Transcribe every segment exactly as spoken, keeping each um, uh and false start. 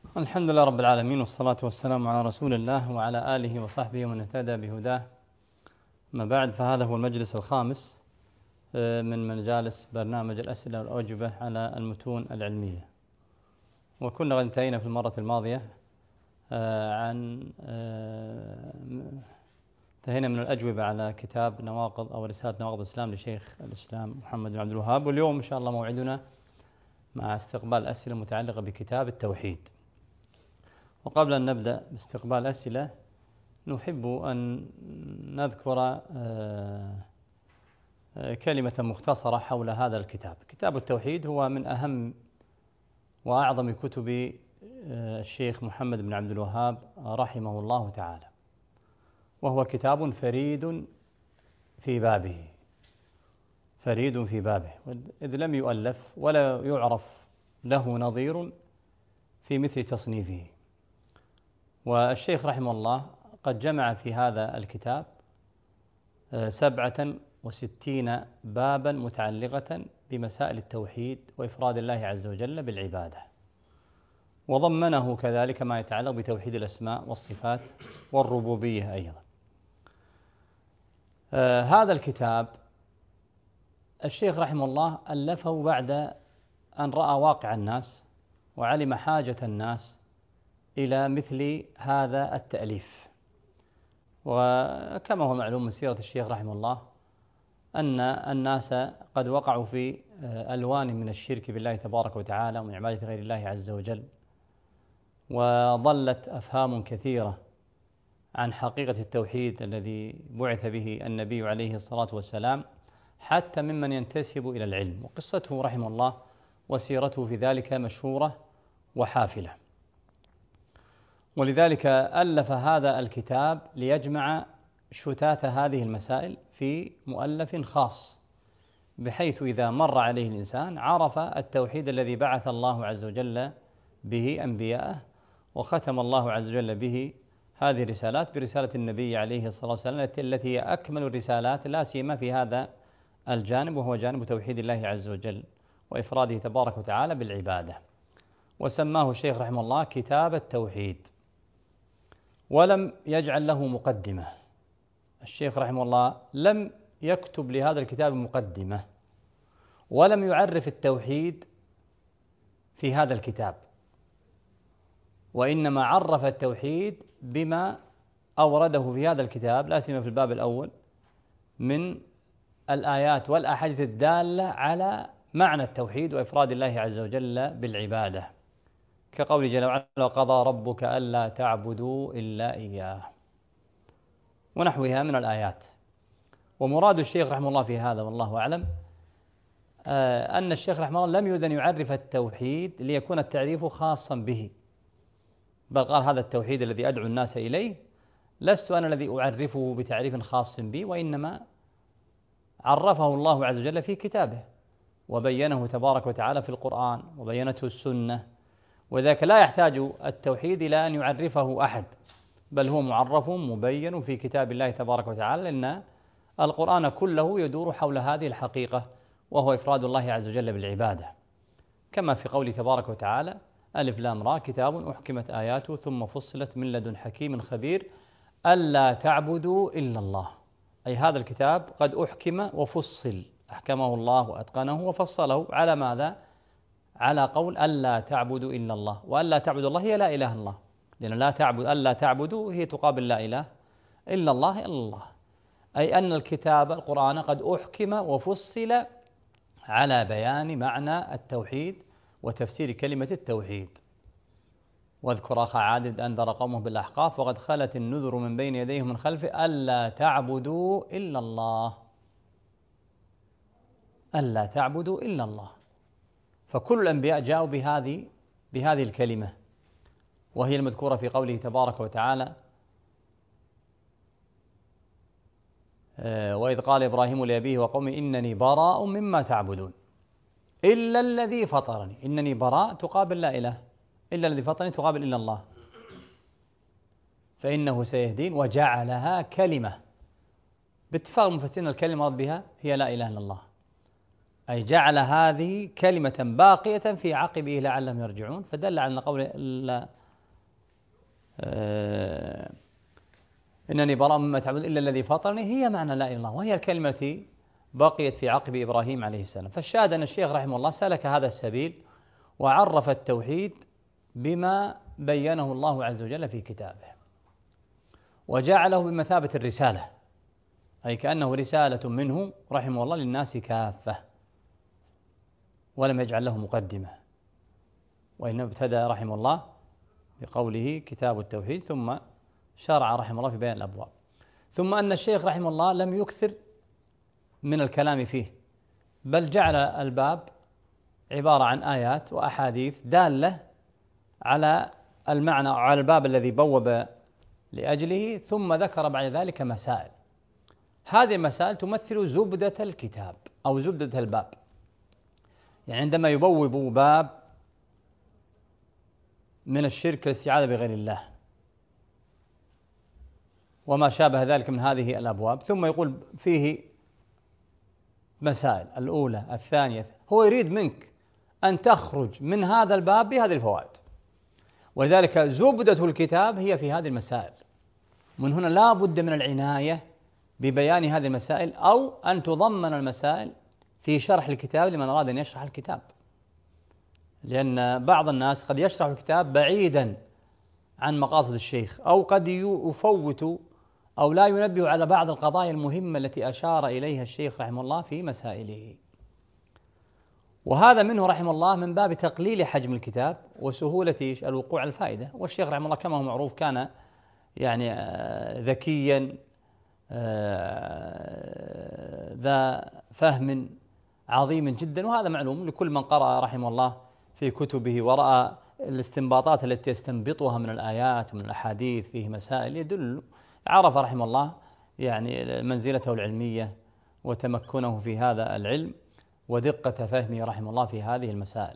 الحمد لله رب العالمين، والصلاة والسلام على رسول الله وعلى آله وصحبه ومن اهتدى بهداه. ما بعد، فهذا هو المجلس الخامس من مجالس برنامج الأسئلة والأجوبة على المتون العلمية. وكنا قد انتهينا في المرة الماضية عن انتهينا من الأجوبة على كتاب نواقض أو رسالة نواقض الإسلام لشيخ الإسلام محمد بن عبد الوهاب، واليوم إن شاء الله موعدنا مع استقبال أسئلة متعلقة بكتاب التوحيد. وقبل أن نبدأ باستقبال الأسئلة نحب أن نذكر كلمة مختصرة حول هذا الكتاب. كتاب التوحيد هو من أهم وأعظم كتب الشيخ محمد بن عبد الوهاب رحمه الله تعالى، وهو كتاب فريد في بابه فريد في بابه إذ لم يؤلف ولا يعرف له نظير في مثل تصنيفه. والشيخ رحمه الله قد جمع في هذا الكتاب سبعة وستين بابا متعلقة بمسائل التوحيد وإفراد الله عز وجل بالعبادة، وضمنه كذلك ما يتعلق بتوحيد الأسماء والصفات والربوبية أيضا. آه هذا الكتاب الشيخ رحمه الله ألفه بعد أن رأى واقع الناس وعلم حاجة الناس إلى مثل هذا التأليف. وكما هو معلوم من سيرة الشيخ رحمه الله أن الناس قد وقعوا في ألوان من الشرك بالله تبارك وتعالى ومن عبادة غير الله عز وجل، وضلت أفهام كثيرة عن حقيقة التوحيد الذي بعث به النبي عليه الصلاة والسلام، حتى ممن ينتسب إلى العلم. وقصته رحمه الله وسيرته في ذلك مشهورة وحافلة، ولذلك ألف هذا الكتاب ليجمع شتات هذه المسائل في مؤلف خاص، بحيث إذا مر عليه الإنسان عرف التوحيد الذي بعث الله عز وجل به أنبياءه، وختم الله عز وجل به هذه الرسالات برسالة النبي عليه الصلاة والسلام التي هي أكمل الرسالات، لا سيما في هذا الجانب، وهو جانب توحيد الله عز وجل وإفراده تبارك وتعالى بالعبادة. وسماه الشيخ رحمه الله كتاب التوحيد، ولم يجعل له مقدمة. الشيخ رحمه الله لم يكتب لهذا الكتاب مقدمة، ولم يعرف التوحيد في هذا الكتاب، وإنما عرف التوحيد بما أورده في هذا الكتاب، لا سيما في الباب الأول من الآيات والأحاديث الدالة على معنى التوحيد وإفراد الله عز وجل بالعبادة، كقول جل وعلا: وقضى ربك ألا تعبدوا إلا إياه، ونحوها من الآيات. ومراد الشيخ رحمه الله في هذا والله أعلم أن الشيخ رحمه الله لم يرد أن يعرف التوحيد ليكون التعريف خاصا به، بل قال: هذا التوحيد الذي أدعو الناس إليه لست أنا الذي أعرفه بتعريف خاص بي، وإنما عرفه الله عز وجل في كتابه، وبينه تبارك وتعالى في القرآن، وبينته السنة. وذاك لا يحتاج التوحيد إلى أن يعرفه أحد، بل هو معرف مبين في كتاب الله تبارك وتعالى، لأن القرآن كله يدور حول هذه الحقيقة، وهو إفراد الله عز وجل بالعبادة، كما في قوله تبارك وتعالى: ألف لام را كتاب أحكمت آياته ثم فصلت من لدن حكيم خبير ألا تعبدوا إلا الله. أي هذا الكتاب قد أحكم وفصل، أحكمه الله وأتقنه وفصله على ماذا؟ على قول ألا تعبدوا إلا الله، وألا تعبدوا الله هي لا إله إلا الله، لأن لا تعبد ألا تعبدوا هي تقابل لا إله إلا الله إلا الله. أي أن الكتاب القرآن قد أحكم وفصل على بيان معنى التوحيد وتفسير كلمة التوحيد. واذكر أخا عاد أنذر قومه بالأحقاف وقد خلت النذر من بين يديه من خلفه ألا تعبدوا إلا الله، ألا تعبدوا إلا الله. فكل الأنبياء جاءوا بهذه بهذه الكلمة، وهي المذكورة في قوله تبارك وتعالى: وإذ قال إبراهيم لأبيه وقومه إنني براء مما تعبدون إلا الذي فطرني. إنني براء تقابل لا إله، إلا الذي فطرني تقابل إلا الله، فإنه سيهدين. وجعلها كلمة، باتفاق المفسرين الكلمة بها هي لا إله إلا الله، أي جعل هذه كلمة باقية في عقبه لعلهم يرجعون، فدل على قول آه إنني براء مما تعبدون إلا الذي فطرني هي معنى لا إله إلا الله، وهي الكلمة التي بقيت في عقب إبراهيم عليه السلام. فالشاهد أن الشيخ رحمه الله سلك هذا السبيل وعرف التوحيد بما بينه الله عز وجل في كتابه، وجعله بمثابة الرسالة، أي كأنه رسالة منه رحمه الله للناس كافة، ولم يجعل له مقدمة، وإنما ابتدأ رحمه الله بقوله كتاب التوحيد، ثم شرع رحمه الله في بيان الأبواب. ثم أن الشيخ رحمه الله لم يكثر من الكلام فيه، بل جعل الباب عبارة عن آيات وأحاديث دالة على المعنى على الباب الذي بوب لأجله، ثم ذكر بعد ذلك مسائل. هذه المسائل تمثل زبدة الكتاب أو زبدة الباب، يعني عندما يبوب باب من الشرك الاستعاذة بغير الله وما شابه ذلك من هذه الأبواب، ثم يقول فيه مسائل الأولى الثانية، هو يريد منك أن تخرج من هذا الباب بهذه الفوائد، ولذلك زبدة الكتاب هي في هذه المسائل. من هنا لا بد من العناية ببيان هذه المسائل، أو أن تضمن المسائل في شرح الكتاب لمن أراد أن يشرح الكتاب، لأن بعض الناس قد يشرح الكتاب بعيدا عن مقاصد الشيخ، أو قد يفوت أو لا ينبه على بعض القضايا المهمة التي أشار إليها الشيخ رحمه الله في مسائله، وهذا منه رحمه الله من باب تقليل حجم الكتاب وسهولة الوقوع على الفائدة. والشيخ رحمه الله كما هو معروف كان يعني ذكيا ذا فهم عظيم جدا، وهذا معلوم لكل من قرأ رحمه الله في كتبه ورأى الاستنباطات التي يستنبطها من الآيات ومن الأحاديث فيه مسائل يدل، عرف رحمه الله يعني منزلته العلمية وتمكنه في هذا العلم ودقة فهمه رحمه الله في هذه المسائل.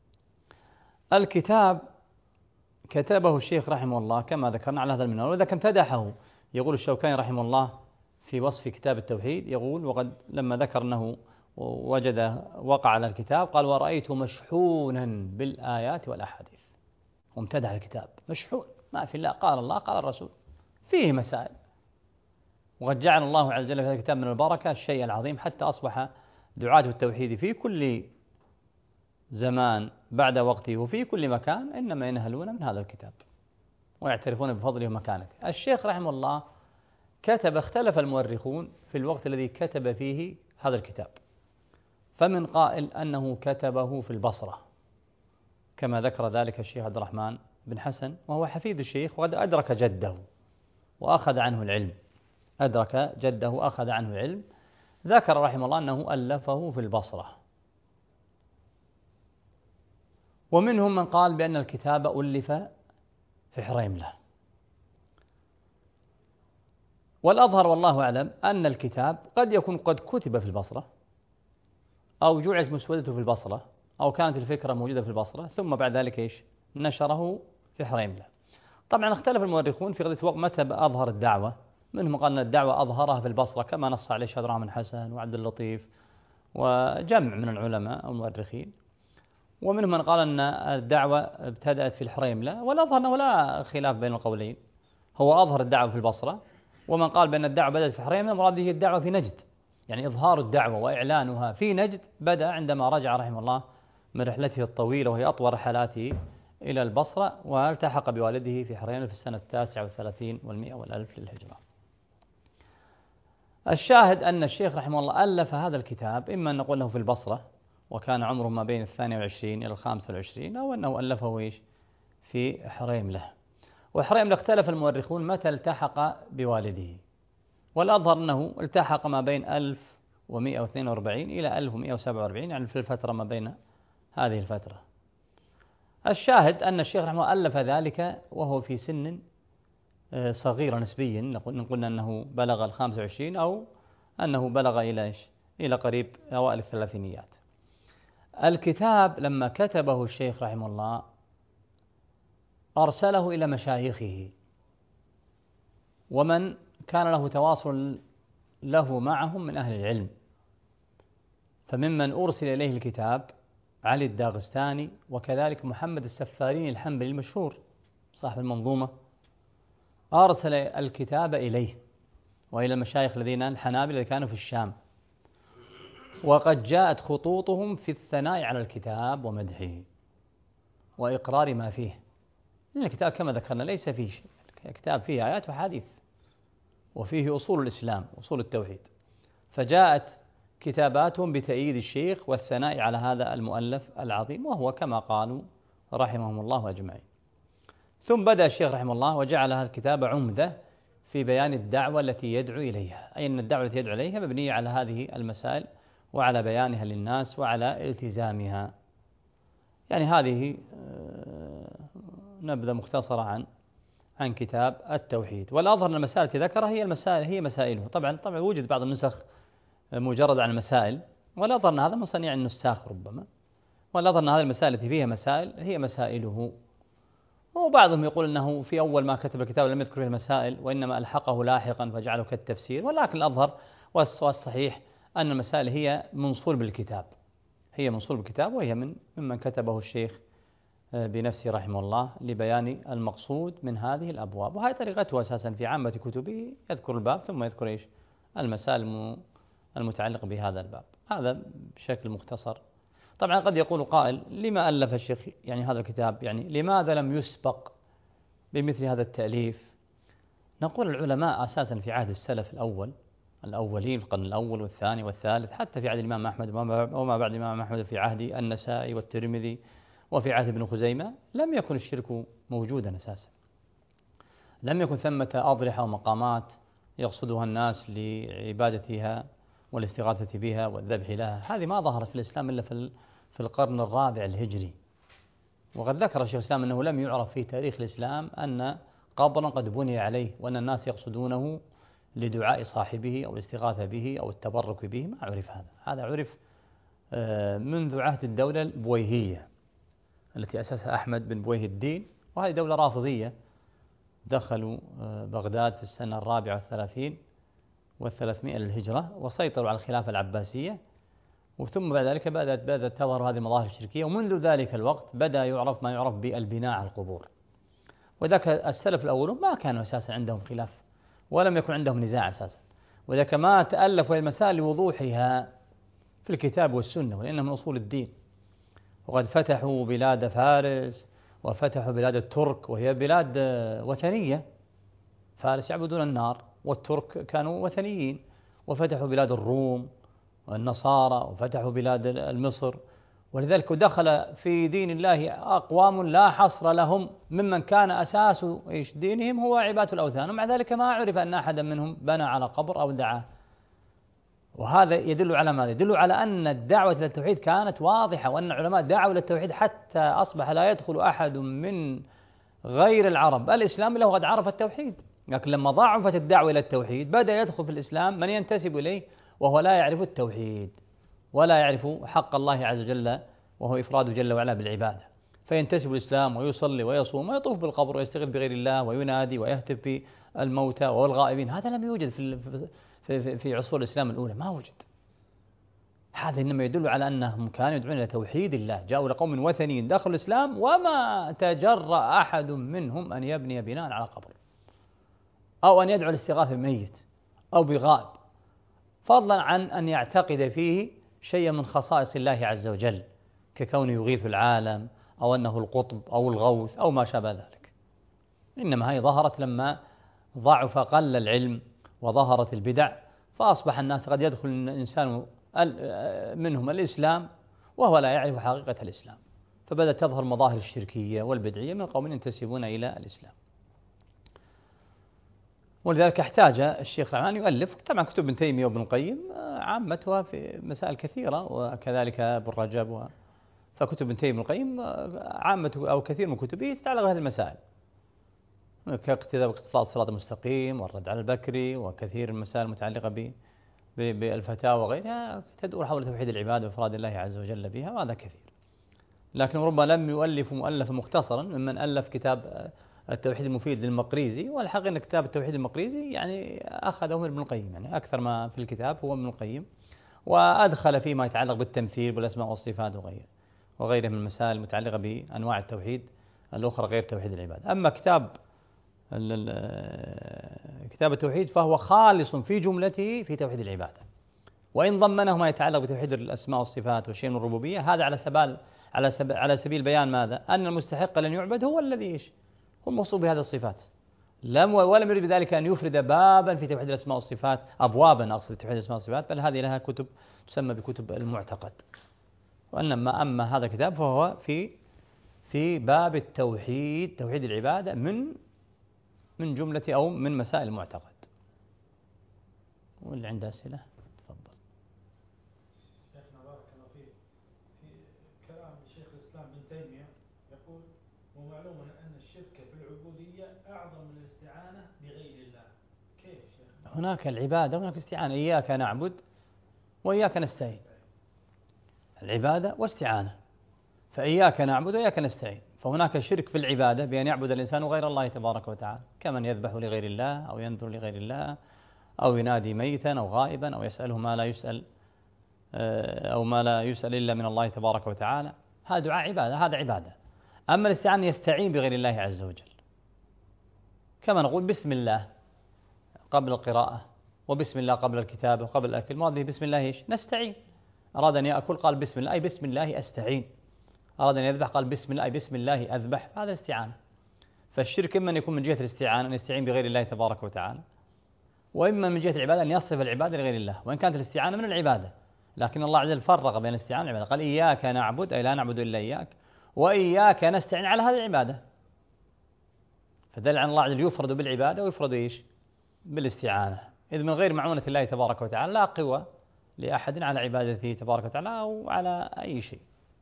الكتاب كتبه الشيخ رحمه الله كما ذكرنا على هذا المنوال، وإذا كان امتدحه يقول الشوكاني رحمه الله في وصف كتاب التوحيد، يقول وقد لما ذكر أنه وجد وقع على الكتاب قال ورأيت مشحونا بالآيات والأحاديث، وامتدح الكتاب مشحون ما في الله قال الله قال الرسول فيه مسائل، وقد جعل الله عز وجل في هذا الكتاب من البركة الشيء العظيم، حتى أصبح دعاة التوحيد في كل زمان بعد وقته وفي كل مكان إنما ينهلون من هذا الكتاب ويعترفون بفضله ومكانته. الشيخ رحمه الله كتب، اختلف المؤرخون في الوقت الذي كتب فيه هذا الكتاب، فمن قائل أنه كتبه في البصرة كما ذكر ذلك الشيخ عبد الرحمن بن حسن، وهو حفيد الشيخ وقد أدرك جده وأخذ عنه العلم، أدرك جده وأخذ عنه العلم. ذكر رحمه الله أنه ألفه في البصرة، ومنهم من قال بأن الكتاب ألف في حريملة، والأظهر والله أعلم أن الكتاب قد يكون قد كتب في البصرة أو جعلت مسودته في البصرة أو كانت الفكرة موجودة في البصرة ثم بعد ذلك إيش نشره في حريملة. طبعا اختلف المؤرخون في قضية وقت متى أظهر الدعوة، منهم قال أن الدعوة أظهرها في البصرة كما نص عليه الشيخ عبد الرحمن حسن وعبد اللطيف وجمع من العلماء أو المؤرخين، ومنهم من قال أن الدعوة ابتدأت في الحريملة، والأظهر أنه لا خلاف بين القولين، هو أظهر الدعوة في البصرة، ومن قال بأن الدعوة بدأت في الحريملة مراد به الدعوة في نجد، يعني إظهار الدعوة وإعلانها في نجد بدأ عندما رجع رحمه الله من رحلته الطويلة وهي أطول رحلاته إلى البصرة، والتحق بوالده في حريملة في السنة التاسعة والثلاثين والمئة والألف للهجرة. الشاهد أن الشيخ رحمه الله ألف هذا الكتاب، إما أن نقول له في البصرة وكان عمره ما بين الثانية والعشرين إلى الخامسة والعشرين، أو أنه ألفه إيش في حريملة. وحريملة اختلف المؤرخون متى التحق بوالده، والأظهر أنه التحق ما بين ألف ومئة واثنين وأربعين إلى ألف ومئة وسبعة وأربعين، يعني في الفترة ما بين هذه الفترة. الشاهد أن الشيخ رحمه الله ألف ذلك وهو في سن صغيرة نسبيا، نقول أنه بلغ الخامسة والعشرين أو أنه بلغ إلى إيش إلى قريب أوائل الثلاثينيات. الكتاب لما كتبه الشيخ رحمه الله أرسله إلى مشايخه ومن كان له تواصل له معهم من أهل العلم، فممن أرسل إليه الكتاب علي الداغستاني، وكذلك محمد السفاريني الحنبلي المشهور صاحب المنظومة أرسل الكتاب إليه وإلى المشايخ الذين الحنابلة الذين كانوا في الشام، وقد جاءت خطوطهم في الثناء على الكتاب ومدحه وإقرار ما فيه. لأن الكتاب كما ذكرنا ليس فيه شيء، الكتاب فيه آيات وحديث وفيه أصول الإسلام أصول التوحيد، فجاءت كتاباتهم بتأييد الشيخ والثناء على هذا المؤلف العظيم، وهو كما قالوا رحمهم الله أجمعين. ثم بدأ الشيخ رحمه الله وجعل هذا الكتاب عمدة في بيان الدعوة التي يدعو إليها، أي أن الدعوة التي يدعو إليها مبنية على هذه المسائل وعلى بيانها للناس وعلى التزامها. يعني هذه نبذة مختصرة عن عن كتاب التوحيد. والأظهر أن المسائل التي ذكرها هي المسائل هي مسائله. طبعا طبعا وجد بعض النسخ مجرد عن المسائل، والأظهر أن هذا من صنيع النساخ ربما، والأظهر أن هذه المسائل التي فيها مسائل هي مسائله. وبعضهم يقول أنه في أول ما كتب الكتاب لم يذكر فيه المسائل وإنما ألحقه لاحقا فجعله كالتفسير، ولكن الأظهر والصحيح أن المسائل هي من صلب الكتاب، هي من صلب الكتاب، وهي من ممن كتبه الشيخ بنفسه رحمه الله لبيان المقصود من هذه الأبواب. وهي طريقته أساسا في عامة كتبه، يذكر الباب ثم يذكر إيش المسائل المتعلقة بهذا الباب. هذا بشكل مختصر. طبعا قد يقول قائل لما ألف الشيخ يعني هذا الكتاب، يعني لماذا لم يسبق بمثل هذا التأليف؟ نقول العلماء أساسا في عهد السلف الأول الأولين، القرن الأول والثاني والثالث، حتى في عهد الإمام أحمد وما بعد الإمام أحمد، في عهد النسائي والترمذي وفي عهد ابن خزيمة، لم يكن الشرك موجودا أساسا، لم يكن ثمة أضرحة ومقامات يقصدها الناس لعبادتها والاستغاثة بها والذبح لها. هذه ما ظهرت في الإسلام إلا في القرن الرابع الهجري. وقد ذكر الشيخ الإسلام أنه لم يعرف في تاريخ الإسلام أن قبرا قد بني عليه وأن الناس يقصدونه لدعاء صاحبه أو الاستغاثة به أو التبرك به، ما عرف هذا. هذا عرف منذ عهد الدولة البويهية التي أسسها أحمد بن بويه الدين، وهذه دولة رافضية دخلوا بغداد في السنة الرابعة والثلاثين والثلاثمائة للهجرة وسيطروا على الخلافة العباسية، وثم بعد ذلك بدأت بدأت تظهر هذه المظاهر الشركية، ومنذ ذلك الوقت بدأ يعرف ما يعرف بالبناء على القبور. وذاك السلف الأولون ما كانوا أساسا عندهم خلاف ولم يكن عندهم نزاع أساسا، وذاك ما تألفوا المسائل لوضوحها في الكتاب والسنة ولأنها من أصول الدين. وقد فتحوا بلاد فارس وفتحوا بلاد الترك وهي بلاد وثنية، فارس يعبدون النار والترك كانوا وثنيين، وفتحوا بلاد الروم والنصارى وفتحوا بلاد المصر. ولذلك دخل في دين الله أقوام لا حصر لهم ممن كان أساس إيش دينهم هو عبادة الأوثان، ومع ذلك ما عرف أن أحدا منهم بنى على قبر أو دعاه. وهذا يدل على ماذا؟ يدل على أن الدعوة إلى التوحيد كانت واضحة، وأن العلماء دعوا إلى التوحيد حتى أصبح لا يدخل أحد من غير العرب الإسلام إلا وقد عرف التوحيد. لكن لما ضعفت الدعوة إلى التوحيد بدأ يدخل في الإسلام من ينتسب إليه وهو لا يعرف التوحيد ولا يعرف حق الله عز وجل وهو إفراده جل وعلا بالعبادة، فينتسب الإسلام ويصلي ويصوم ويطوف بالقبر ويستغيث بغير الله وينادي ويهتف بالموتى والغائبين. هذا لم يوجد في في في عصور الإسلام الأولى، ما وجد. هذا إنما يدل على أنهم كانوا يدعون إلى توحيد الله، جاءوا لقوم وثنيين دخلوا الإسلام وما تجرأ أحد منهم أن يبني بناء على قبر أو أن يدعو الاستغاثة بميت أو بغائب، فضلا عن أن يعتقد فيه شيئا من خصائص الله عز وجل ككونه يغيث العالم أو أنه القطب أو الغوث أو ما شابه ذلك. إنما هي ظهرت لما ضعف قل العلم وظهرت البدع، فأصبح الناس قد يدخل الإنسان منهم الإسلام وهو لا يعرف حقيقة الإسلام، فبدأت تظهر مظاهر الشركية والبدعية من قوم ينتسبون إلى الإسلام. ولذلك احتاج الشيخ أن يؤلف طبعا كتب ابن تيمية وابن القيم عامتها في مسائل كثيرة، وكذلك ابن رجب و... فكتب ابن تيمية وابن القيم عامة أو كثير من كتبه تتعلق بهذه المسائل كاقتداء باقتضاء الصراط المستقيم والرد على البكري، وكثير من المسائل المتعلقة ب... بالفتاوى وغيرها تدور حول توحيد العباد وإفراد الله عز وجل بها، وهذا كثير. لكن ربما لم يؤلف مؤلفا مختصرا ممن ألف كتاب التوحيد المفيد للمقريزي، والحقيقة أن كتاب التوحيد المقريزي يعني أخذه من ابن القيم، يعني أكثر ما في الكتاب هو ابن القيم، وأدخل فيما يتعلق بالتمثيل والأسماء والصفات وغيره وغيره من المسائل المتعلقة بأنواع التوحيد الأخرى غير توحيد العبادة. أما كتاب كتاب التوحيد فهو خالص في جملته في توحيد العبادة، وإن ضمنه ما يتعلق بتوحيد الأسماء والصفات وشيء من الربوبية، هذا على سبيل على سبيل على سبيل بيان ماذا؟ أن المستحق لن يعبد هو الذي إيش؟ هو الموصوف بهذه الصفات. لم ولم يرد بذلك أن يفرد بابا في توحيد الأسماء والصفات، أبوابا أقصد توحيد الأسماء والصفات، بل هذه لها كتب تسمى بكتب المعتقد. وإنما أما هذا الكتاب فهو في في باب التوحيد، توحيد العبادة من من جملة أو من مسائل المعتقد. واللي عنده أسئلة تفضل. شيخنا بارك الله فيك، في كلام الشيخ الإسلام ابن تيمية يقول: ومعلوم أن الشرك في العبودية أعظم من الاستعانة بغير الله. كيف شيخ؟ هناك العبادة وهناك الاستعانة، إياك نعبد وإياك نستعين. العبادة واستعانة، فإياك نعبد وإياك نستعين. فهناك شرك في العبادة بأن يعبد الإنسان غير الله تبارك وتعالى، كمن يذبح لغير الله أو ينذر لغير الله أو ينادي ميتا أو غائبا أو يسأله ما لا يسأل أو ما لا يسأل إلا من الله تبارك وتعالى. هذا دعاء عبادة، هذا عبادة. أما الاستعانة يستعين بغير الله عز وجل، كما نقول بسم الله قبل القراءة، وبسم الله قبل الكتابة وقبل الأكل. المراد بسم الله إيش؟ نستعين. أراد أن يأكل قال بسم الله، أي بسم الله أستعين. أراد أن يذبح قال بسم الله، أي بسم الله أذبح. هذا استعانة. فالشرك إما أن يكون من جهة الاستعانة أن يستعين بغير الله تبارك وتعالى، وإما من جهة العبادة أن يصف العبادة لغير الله، وإن كانت الاستعانة من العبادة. لكن الله عز وجل فرق بين الاستعانة والعبادة، قال إياك نعبد أي لا نعبد إلا إياك، وإياك نستعين على هذه العبادة. فدل عن الله عز وجل يفرد بالعبادة ويفرد إيش؟ بالاستعانة، إذ من غير معونة الله تبارك وتعالى لا قوة لأحد على عبادته تبارك وتعالى أو على أي شيء.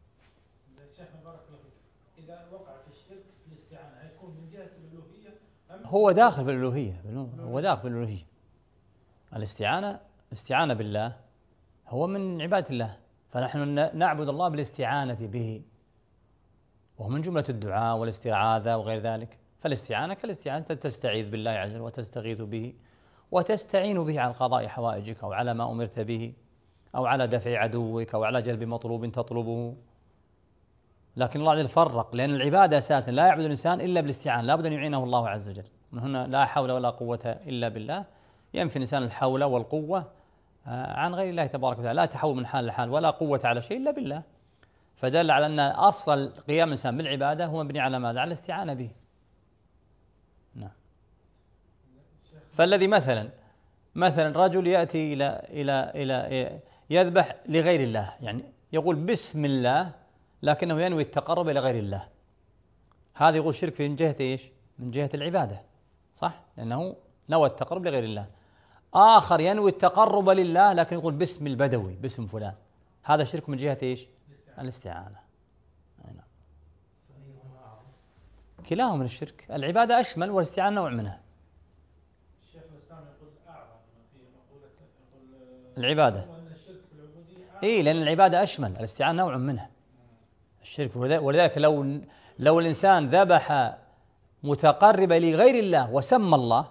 إذا وقع في الشرك في الاستعانة هيكون من جهة الألوهية أم هو داخل بالألوهية، هو داخل بالألوهية. الاستعانة استعانة بالله هو من عبادة الله، فنحن نعبد الله بالاستعانة به، وهو من جملة الدعاء والاستعاذة وغير ذلك. فالاستعانة كالاستعانة، تستعيذ بالله عز وجل وتستغيث به وتستعين به على قضاء حوائجك أو على ما أمرت به أو على دفع عدوك أو على جلب مطلوب تطلبه. لكن الله عز وجل فرق، لأن العبادة أساسا لا يعبد الإنسان إلا بالاستعانة، لا بد أن يعينه الله عز وجل. من هنا لا حول ولا قوة إلا بالله. ينفي الإنسان الحول والقوة عن غير الله تبارك وتعالى، لا تحول من حال لحال ولا قوة على شيء إلا بالله. فدل على أن أصل قيام الإنسان بالعبادة هو مبني على ماذا؟ على الاستعانة به. نعم. فالذي مثلا مثلا رجل يأتي إلى إلى إلى يذبح لغير الله، يعني يقول بسم الله لكنه ينوي التقرب إلى غير الله، هذا يقول شرك من جهة إيش؟ من جهة العبادة، صح؟ لأنه نوى التقرب لغير الله. آخر ينوي التقرب لله لكن يقول باسم البدوي، باسم فلان، هذا شرك من جهة إيش؟ الاستعانة. كلاهما من الشرك. العبادة أشمل والاستعانة نوع منها. الشيخ الإسلام يقول أعظم في مقولة يقول العبادة. أن الشرك في العبودية إيه، لأن العبادة أشمل، الاستعانة نوع منها. الشرك، ولذلك لو لو الإنسان ذبح متقربا لغير الله وسمى الله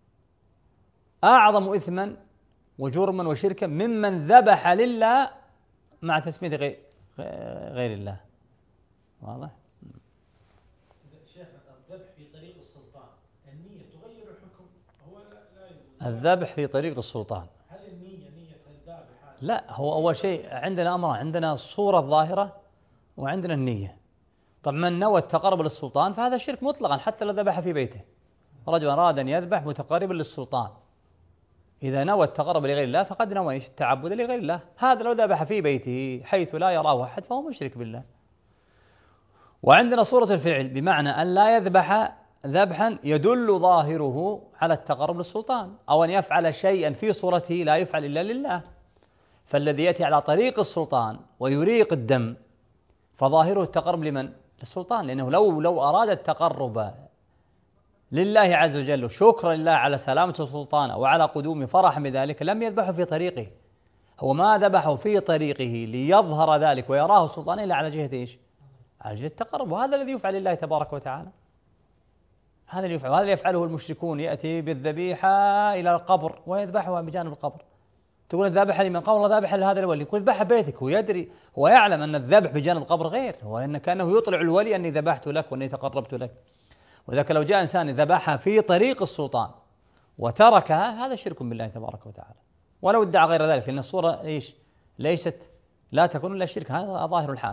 أعظم إثما وجرما وشركا ممن ذبح لله مع تسمية غير غير الله. واضح؟ شيخنا الذبح في طريق السلطان، النية تغير الحكم؟ هو لا لا الذبح في طريق السلطان، هل النية نية الذابح؟ لا، هو أول شيء عندنا أمران، عندنا الصورة الظاهرة وعندنا النية. طب من نوى التقرب للسلطان فهذا شرك مطلقا حتى لو ذبح في بيته. رجل أراد أن يذبح متقربا للسلطان، إذا نوى التقرب لغير الله فقد نوى التعبد لغير الله. هذا لو ذبح في بيته حيث لا يراه أحد فهو مشرك بالله. وعندنا صورة الفعل، بمعنى أن لا يذبح ذبحا يدل ظاهره على التقرب للسلطان، أو أن يفعل شيئا في صورته لا يفعل إلا لله. فالذي يأتي على طريق السلطان ويريق الدم فظاهره التقرب لمن؟ للسلطان، لأنه لو لو أراد التقرب لله عز وجل شكرا لله على سلامة السلطان وعلى قدوم فرح بذلك لم يذبحه في طريقه. هو ما ذبحه في طريقه ليظهر ذلك ويراه السلطان إلا على جهة إيش؟ على جهة التقرب. وهذا الذي يفعل لله تبارك وتعالى، هذا اللي يفعل، وهذا اللي يفعله المشركون، يأتي بالذبيحة إلى القبر ويذبحها بجانب القبر. تقول الذابح لمن قال والله ذابح لهذا الولي، يقول ذبح بيتك، هو يدري، هو يعلم أن الذبح بجانب القبر غير، هو أن كأنه يطلع الولي أني ذبحت لك وأني تقربت لك. وذاك لو جاء إنسان ذبحها في طريق السلطان وتركها هذا شرك بالله تبارك وتعالى، ولو ادعى غير ذلك، لأن الصورة إيش ليست لا تكون إلا الشرك، هذا ظاهر الحال،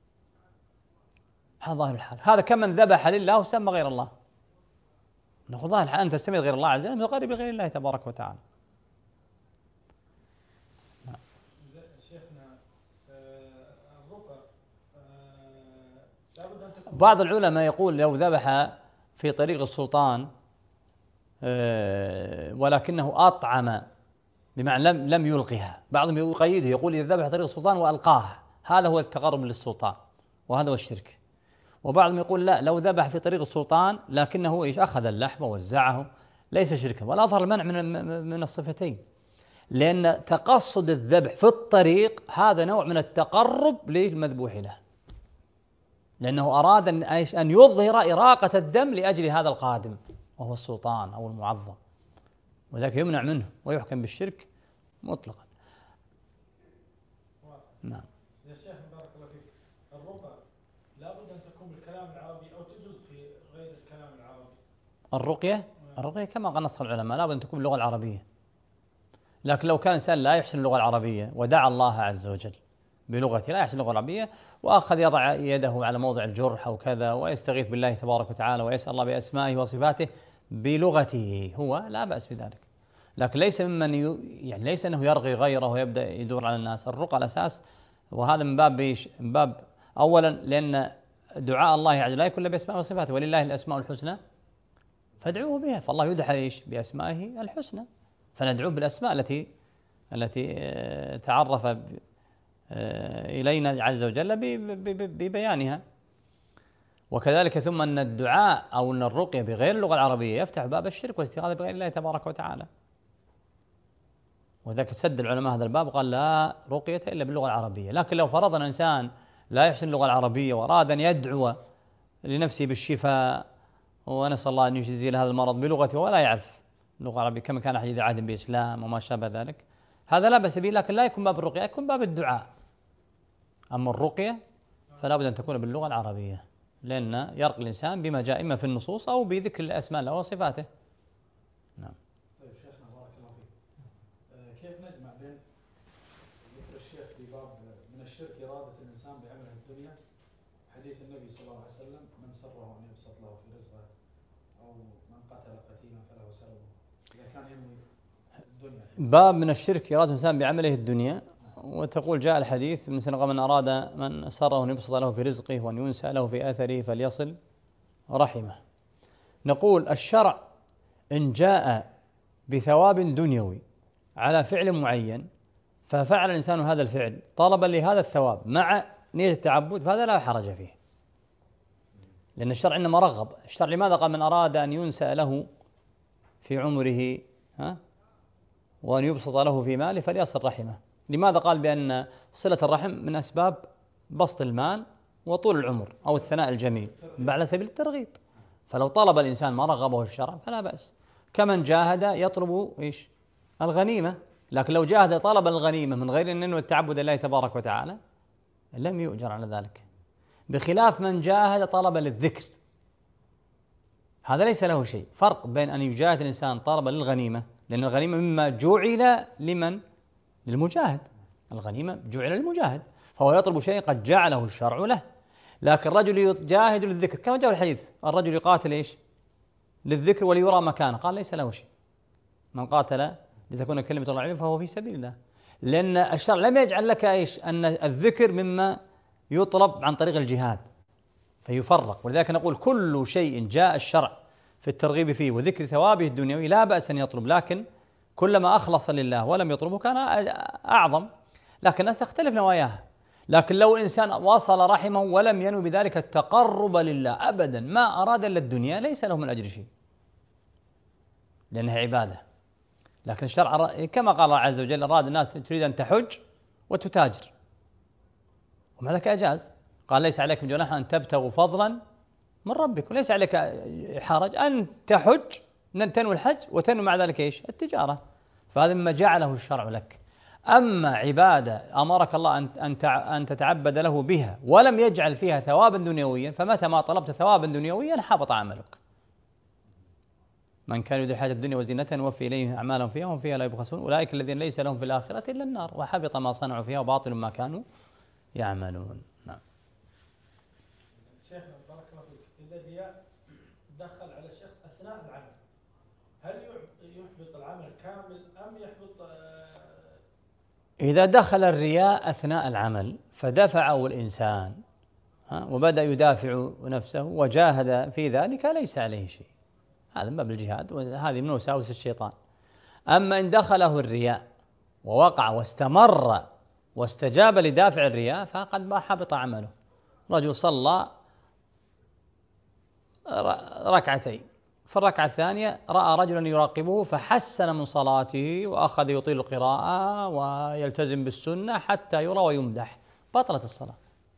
هذا ظاهر الحال. هذا كمن ذبح لله وسمى غير الله، نقول ظاهر الحال أنت تسمي غير الله عز وجل تقرب بغير الله تبارك وتعالى. شيخنا الرقى لابد أن تكون. بعض العلماء يقول لو ذبح في طريق السلطان ولكنه أطعم، بمعنى لم لم يلقها، بعضهم يقيده يقول إذا ذبح طريق السلطان وألقاها هذا هو التقرب للسلطان وهذا هو الشرك. وبعضهم يقول لا، لو ذبح في طريق السلطان لكنه إيش أخذ اللحم ووزعه ليس شركا، والأظهر المنع من من الصفتين، لأن تقصد الذبح في الطريق هذا نوع من التقرب للمذبوح له، لأنه أراد أن أن يظهر إراقة الدم لأجل هذا القادم وهو السلطان أو المعظم، وذاك يمنع منه ويحكم بالشرك مطلقا. نعم. يا شيخ بارك الله فيك، الرقى لابد أن تكون بالكلام العربي أو تجوز في غير الكلام العربي؟ الرقية الرقية كما قال نص العلماء لابد أن تكون باللغة العربية، لكن لو كان إنسان لا يحسن اللغة العربية ودعا الله عز وجل بلغته لا يحسن اللغة العربية وأخذ يضع يده على موضع الجرح أو كذا ويستغيث بالله تبارك وتعالى ويسأل الله بأسمائه وصفاته بلغته هو لا بأس بذلك، لكن ليس ممن يعني ليس أنه يرغي غيره ويبدأ يدور على الناس. الرقى الأساس، وهذا من باب بيش من باب أولا لأن دعاء الله عز وجل لا يكون بأسمائه وصفاته، ولله الأسماء الحسنى فادعوه بها، فالله يدعى إيش بأسمائه الحسنى، فندعوه بالأسماء التي التي تعرف إلينا عز وجل ببيانها. وكذلك ثم أن الدعاء أو أن الرقية بغير اللغة العربية يفتح باب الشرك والاستغاثة بغير الله تبارك وتعالى، وذاك سد العلماء هذا الباب قال لا رقية إلا باللغة العربية. لكن لو فرضنا إنسان لا يحسن اللغة العربية وأراد أن يدعو لنفسه بالشفاء ونسأل الله أن يجزي هذا المرض بلغته ولا يعرف اللغة العربية كما كان حديث عهد بإسلام وما شابه ذلك، هذا لا بأس به، لكن لا يكون باب الرقية، يكون باب الدعاء. أما الرقية فلا بد أن تكون باللغة العربية، لأن يرقي الإنسان بما جاء إما في النصوص أو بذكر الأسماء له وصفاته. نعم. طيب شيخنا بارك الله فيك، كيف نجمع بين ذكر الشيخ في باب من الشرك إرادة الإنسان بعمله الدنيا، حديث النبي صلى الله عليه وسلم من سره أن يبسط له في رزقه أو من قتل قتيلا فله سلبه، إذا كان ينوي الدنيا. باب من الشرك إرادة الإنسان بعمله الدنيا، وتقول جاء الحديث من سنة من أراد من سره أن يبسط له في رزقه وأن ينسى له في أثره فليصل رحمه. نقول الشرع إن جاء بثواب دنيوي على فعل معين ففعل الإنسان هذا الفعل طلبا لهذا الثواب مع نية التعبد فهذا لا حرج فيه، لأن الشرع إنما رغب. الشرع لماذا قال من أراد أن ينسى له في عمره ها وأن يبسط له في ماله فليصل رحمه؟ لماذا قال بأن صلة الرحم من أسباب بسط المال وطول العمر أو الثناء الجميل على سبيل الترغيب؟ فلو طلب الإنسان ما رغبه الشرع فلا بأس، كمن جاهد يطلب إيش الغنيمة، لكن لو جاهد طلب الغنيمة من غير أن ينوي التعبد لله تبارك وتعالى لم يؤجر على ذلك، بخلاف من جاهد طلب للذكر هذا ليس له شيء. فرق بين أن يجاهد الإنسان طلب للغنيمة، لأن الغنيمة مما جعل لمن للمجاهد، الغنيمة جعل للمجاهد فهو يطلب شيء قد جعله الشرع له، لكن الرجل يجاهد للذكر كما جاء الحديث الرجل يقاتل إيش للذكر وليرى مكانه، قال ليس له شيء، من قاتل لتكون كلمة الله عليه فهو في سبيل الله، لأن الشرع لم يجعل لك إيش أن الذكر مما يطلب عن طريق الجهاد فيفرق. ولذلك نقول كل شيء جاء الشرع في الترغيب فيه وذكر ثوابه الدنيوي لا بأس أن يطلب، لكن كلما أخلص لله ولم يطلبه كان أعظم، لكن الناس تختلف نواياها. لكن لو الإنسان وصل رحمه ولم ينوي بذلك التقرب لله أبدا ما أراد إلا الدنيا ليس له من أجر شيء لأنها عبادة، لكن الشرع كما قال الله عز وجل أراد الناس تريد أن تحج وتتاجر ومع ذلك أجاز، قال ليس عليكم جناح أن تبتغوا فضلا من ربكم، ليس عليك حرج أن تحج تنوي الحج وتنوي مع ذلك إيش التجارة، فهذا مما جعله الشرع لك. أما عبادة أمرك الله أن أن تتعبد له بها ولم يجعل فيها ثوابا دنيويا، فمتى ما طلبت ثوابا دنيويا حبط عملك. من كان يريد الحياة الدنيا وزينتها نوفي إليهم أعمالهم فيها وهم فيها لا يبخسون أولئك الذين ليس لهم في الآخرة إلا النار وحبط ما صنعوا فيها وباطل ما كانوا يعملون. نعم. شيخنا بارك الله فيك، إذا الرياء دخل على الشخص أثناء العمل هل يحبط العمل كامل أم يحبط؟ إذا دخل الرياء أثناء العمل فدفعه الإنسان وبدأ يدافع نفسه وجاهد في ذلك ليس عليه شيء، هذا من باب الجهاد وهذه من وساوس الشيطان. أما إن دخله الرياء ووقع واستمر واستجاب لدافع الرياء فقد ما حبط عمله. رجل صلى ركعتين، في الركعة الثانية رأى رجلا يراقبه فحسن من صلاته وأخذ يطيل القراءة ويلتزم بالسنة حتى يرى ويمدح، بطلت الصلاة،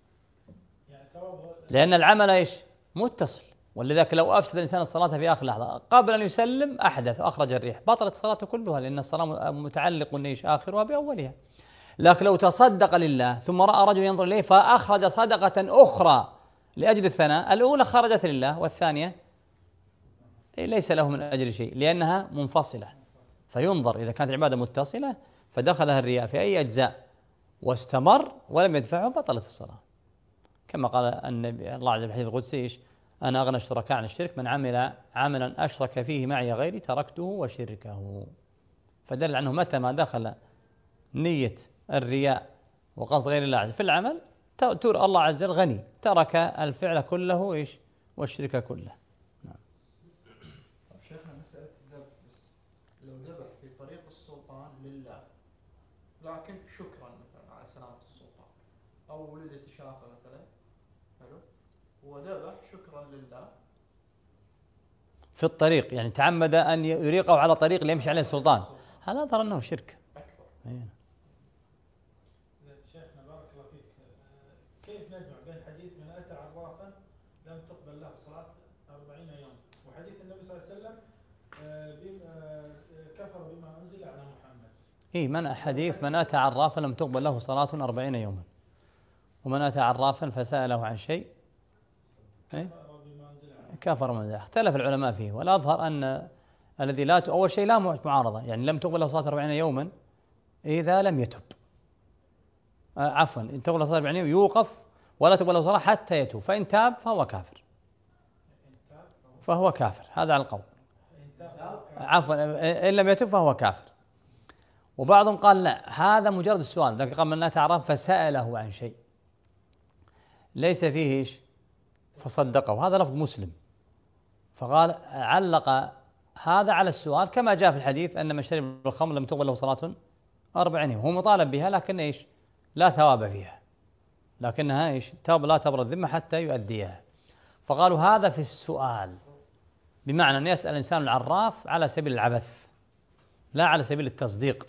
لأن العمل إيش؟ متصل. ولذلك لو أفسد الإنسان الصلاة في آخر لحظة قبل أن يسلم أحدث وأخرج الريح بطلت الصلاة كلها، لأن الصلاة متعلق إيش؟ آخرها بأولها. لكن لو تصدق لله ثم رأى رجل ينظر إليه فأخرج صدقة أخرى لأجل الثناء، الأولى خرجت لله والثانية ليس له من أجل شيء لأنها منفصلة، فينظر إذا كانت العبادة متصلة فدخلها الرياء في أي أجزاء واستمر ولم يدفعه بطلت الصلاة، كما قال النبي الله عز وجل في الحديث القدسي: أنا أغنى الشركاء عن الشرك من عمل عملا أشرك فيه معي غيري تركته وشركه. فدل عنه متى ما دخل نية الرياء وقصد غير الله في العمل تور الله عز وجل غني ترك الفعل كله إيش والشرك كله. نعم. طيب شيخنا مسألة الذبح، لو ذبح في طريق السلطان لله لكن شكرا مثلا على سلامة السلطان، أو ولدت شافة مثلا حلو وذبح شكرا لله في الطريق، يعني تعمد أن يريقه على طريق اللي يمشي عليه السلطان، هذا أظهر أنه شرك أكبر. أيه. شيخنا بارك الله فيك، كيف نجمع بين حديث من أتى عرافا لم تقبل له صلاة أربعين يوم وحديث النبي صلى الله عليه وسلم كفر بما أنزل على محمد؟ إيه، من حديث من أتى عرافا لم تقبل له صلاة أربعين يوما، ومن أتى عرافا فسأله عن شيء إيه؟ كفر من ذلك. اختلف العلماء فيه، والأظهر أن الذي لا ت... أول شيء لا معارضة، يعني لم تقبل له صلاة أربعين يوما إذا لم يتب، آه عفوا إن تقبل له صلاة أربعين يوم يوقف ولا تقبل له صلاة حتى يتوب، فإن تاب فهو كافر فهو كافر هذا على القول، عفوا إن لم يتب فهو كافر. وبعضهم قال لا، هذا مجرد السؤال، ذلك قال من أتى عرافا فسأله عن شيء ليس فيه إيش فصدقه، هذا لفظ مسلم، فقال علق هذا على السؤال كما جاء في الحديث أن من شرب الخمر لم تقبل له صلاة أربعين يوم، هو مطالب بها لكن إيش لا ثواب فيها، لكنها إيش تاب لا تبرد الذمة حتى يؤديها. فقالوا هذا في السؤال، بمعنى أن يسأل الإنسان العراف على سبيل العبث لا على سبيل التصديق.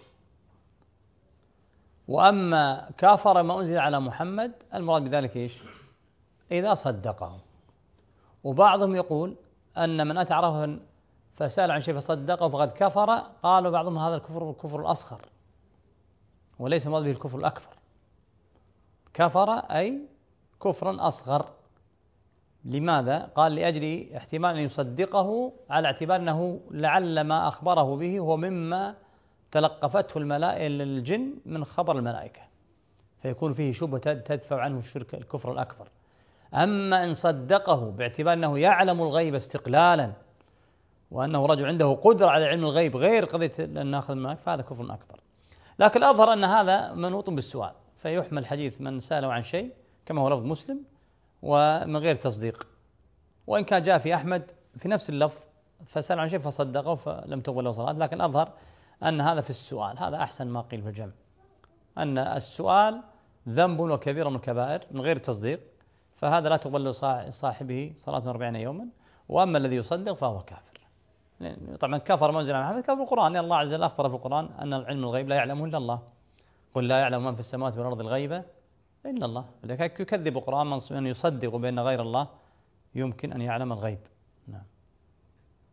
وأما كافر ما أنزل على محمد المراد بذلك إيش إذا صدقه. وبعضهم يقول أن من أتى عرفا فسأل عن شيء فصدقه فقد كفر، قالوا بعضهم هذا الكفر الكفر الأصغر وليس مراد به الكفر الأكبر، كفر أي كفرا أصغر. لماذا؟ قال لأجل احتمال أن يصدقه على اعتبار أنه لعل ما أخبره به هو مما تلقفته الملائكة الجن من خبر الملائكة، فيكون فيه شبهة تدفع عنه الشرك الكفر الأكبر. أما إن صدقه باعتبار أنه يعلم الغيب استقلالا وأنه رجل عنده قدرة على علم الغيب غير قضية أن نأخذ الملائكة فهذا كفر أكبر. لكن الأظهر أن هذا منوط بالسؤال، فيحمل حديث من سأله عن شيء كما هو لفظ مسلم ومن غير تصديق، وإن كان جاء في أحمد في نفس اللفظ فسأل عن شيء فصدقه فلم تقبل له صلاة، لكن أظهر أن هذا في السؤال، هذا أحسن ما قيل في الجمع، أن السؤال ذنب وكبير من الكبائر من غير تصديق، فهذا لا تقبل صاحبه صلاة أربعين يوما. وأما الذي يصدق فهو كافر. طبعا كفر ما أنزل على محمد كفر القرآن، الله عز وجل أخبر في القرآن أن العلم الغيب لا يعلمه إلا الله، قل لا يعلم من في السماوات والأرض الغيب إلا الله. لذلك يكذب القرآن من يصدق بأن غير الله يمكن أن يعلم الغيب. نعم.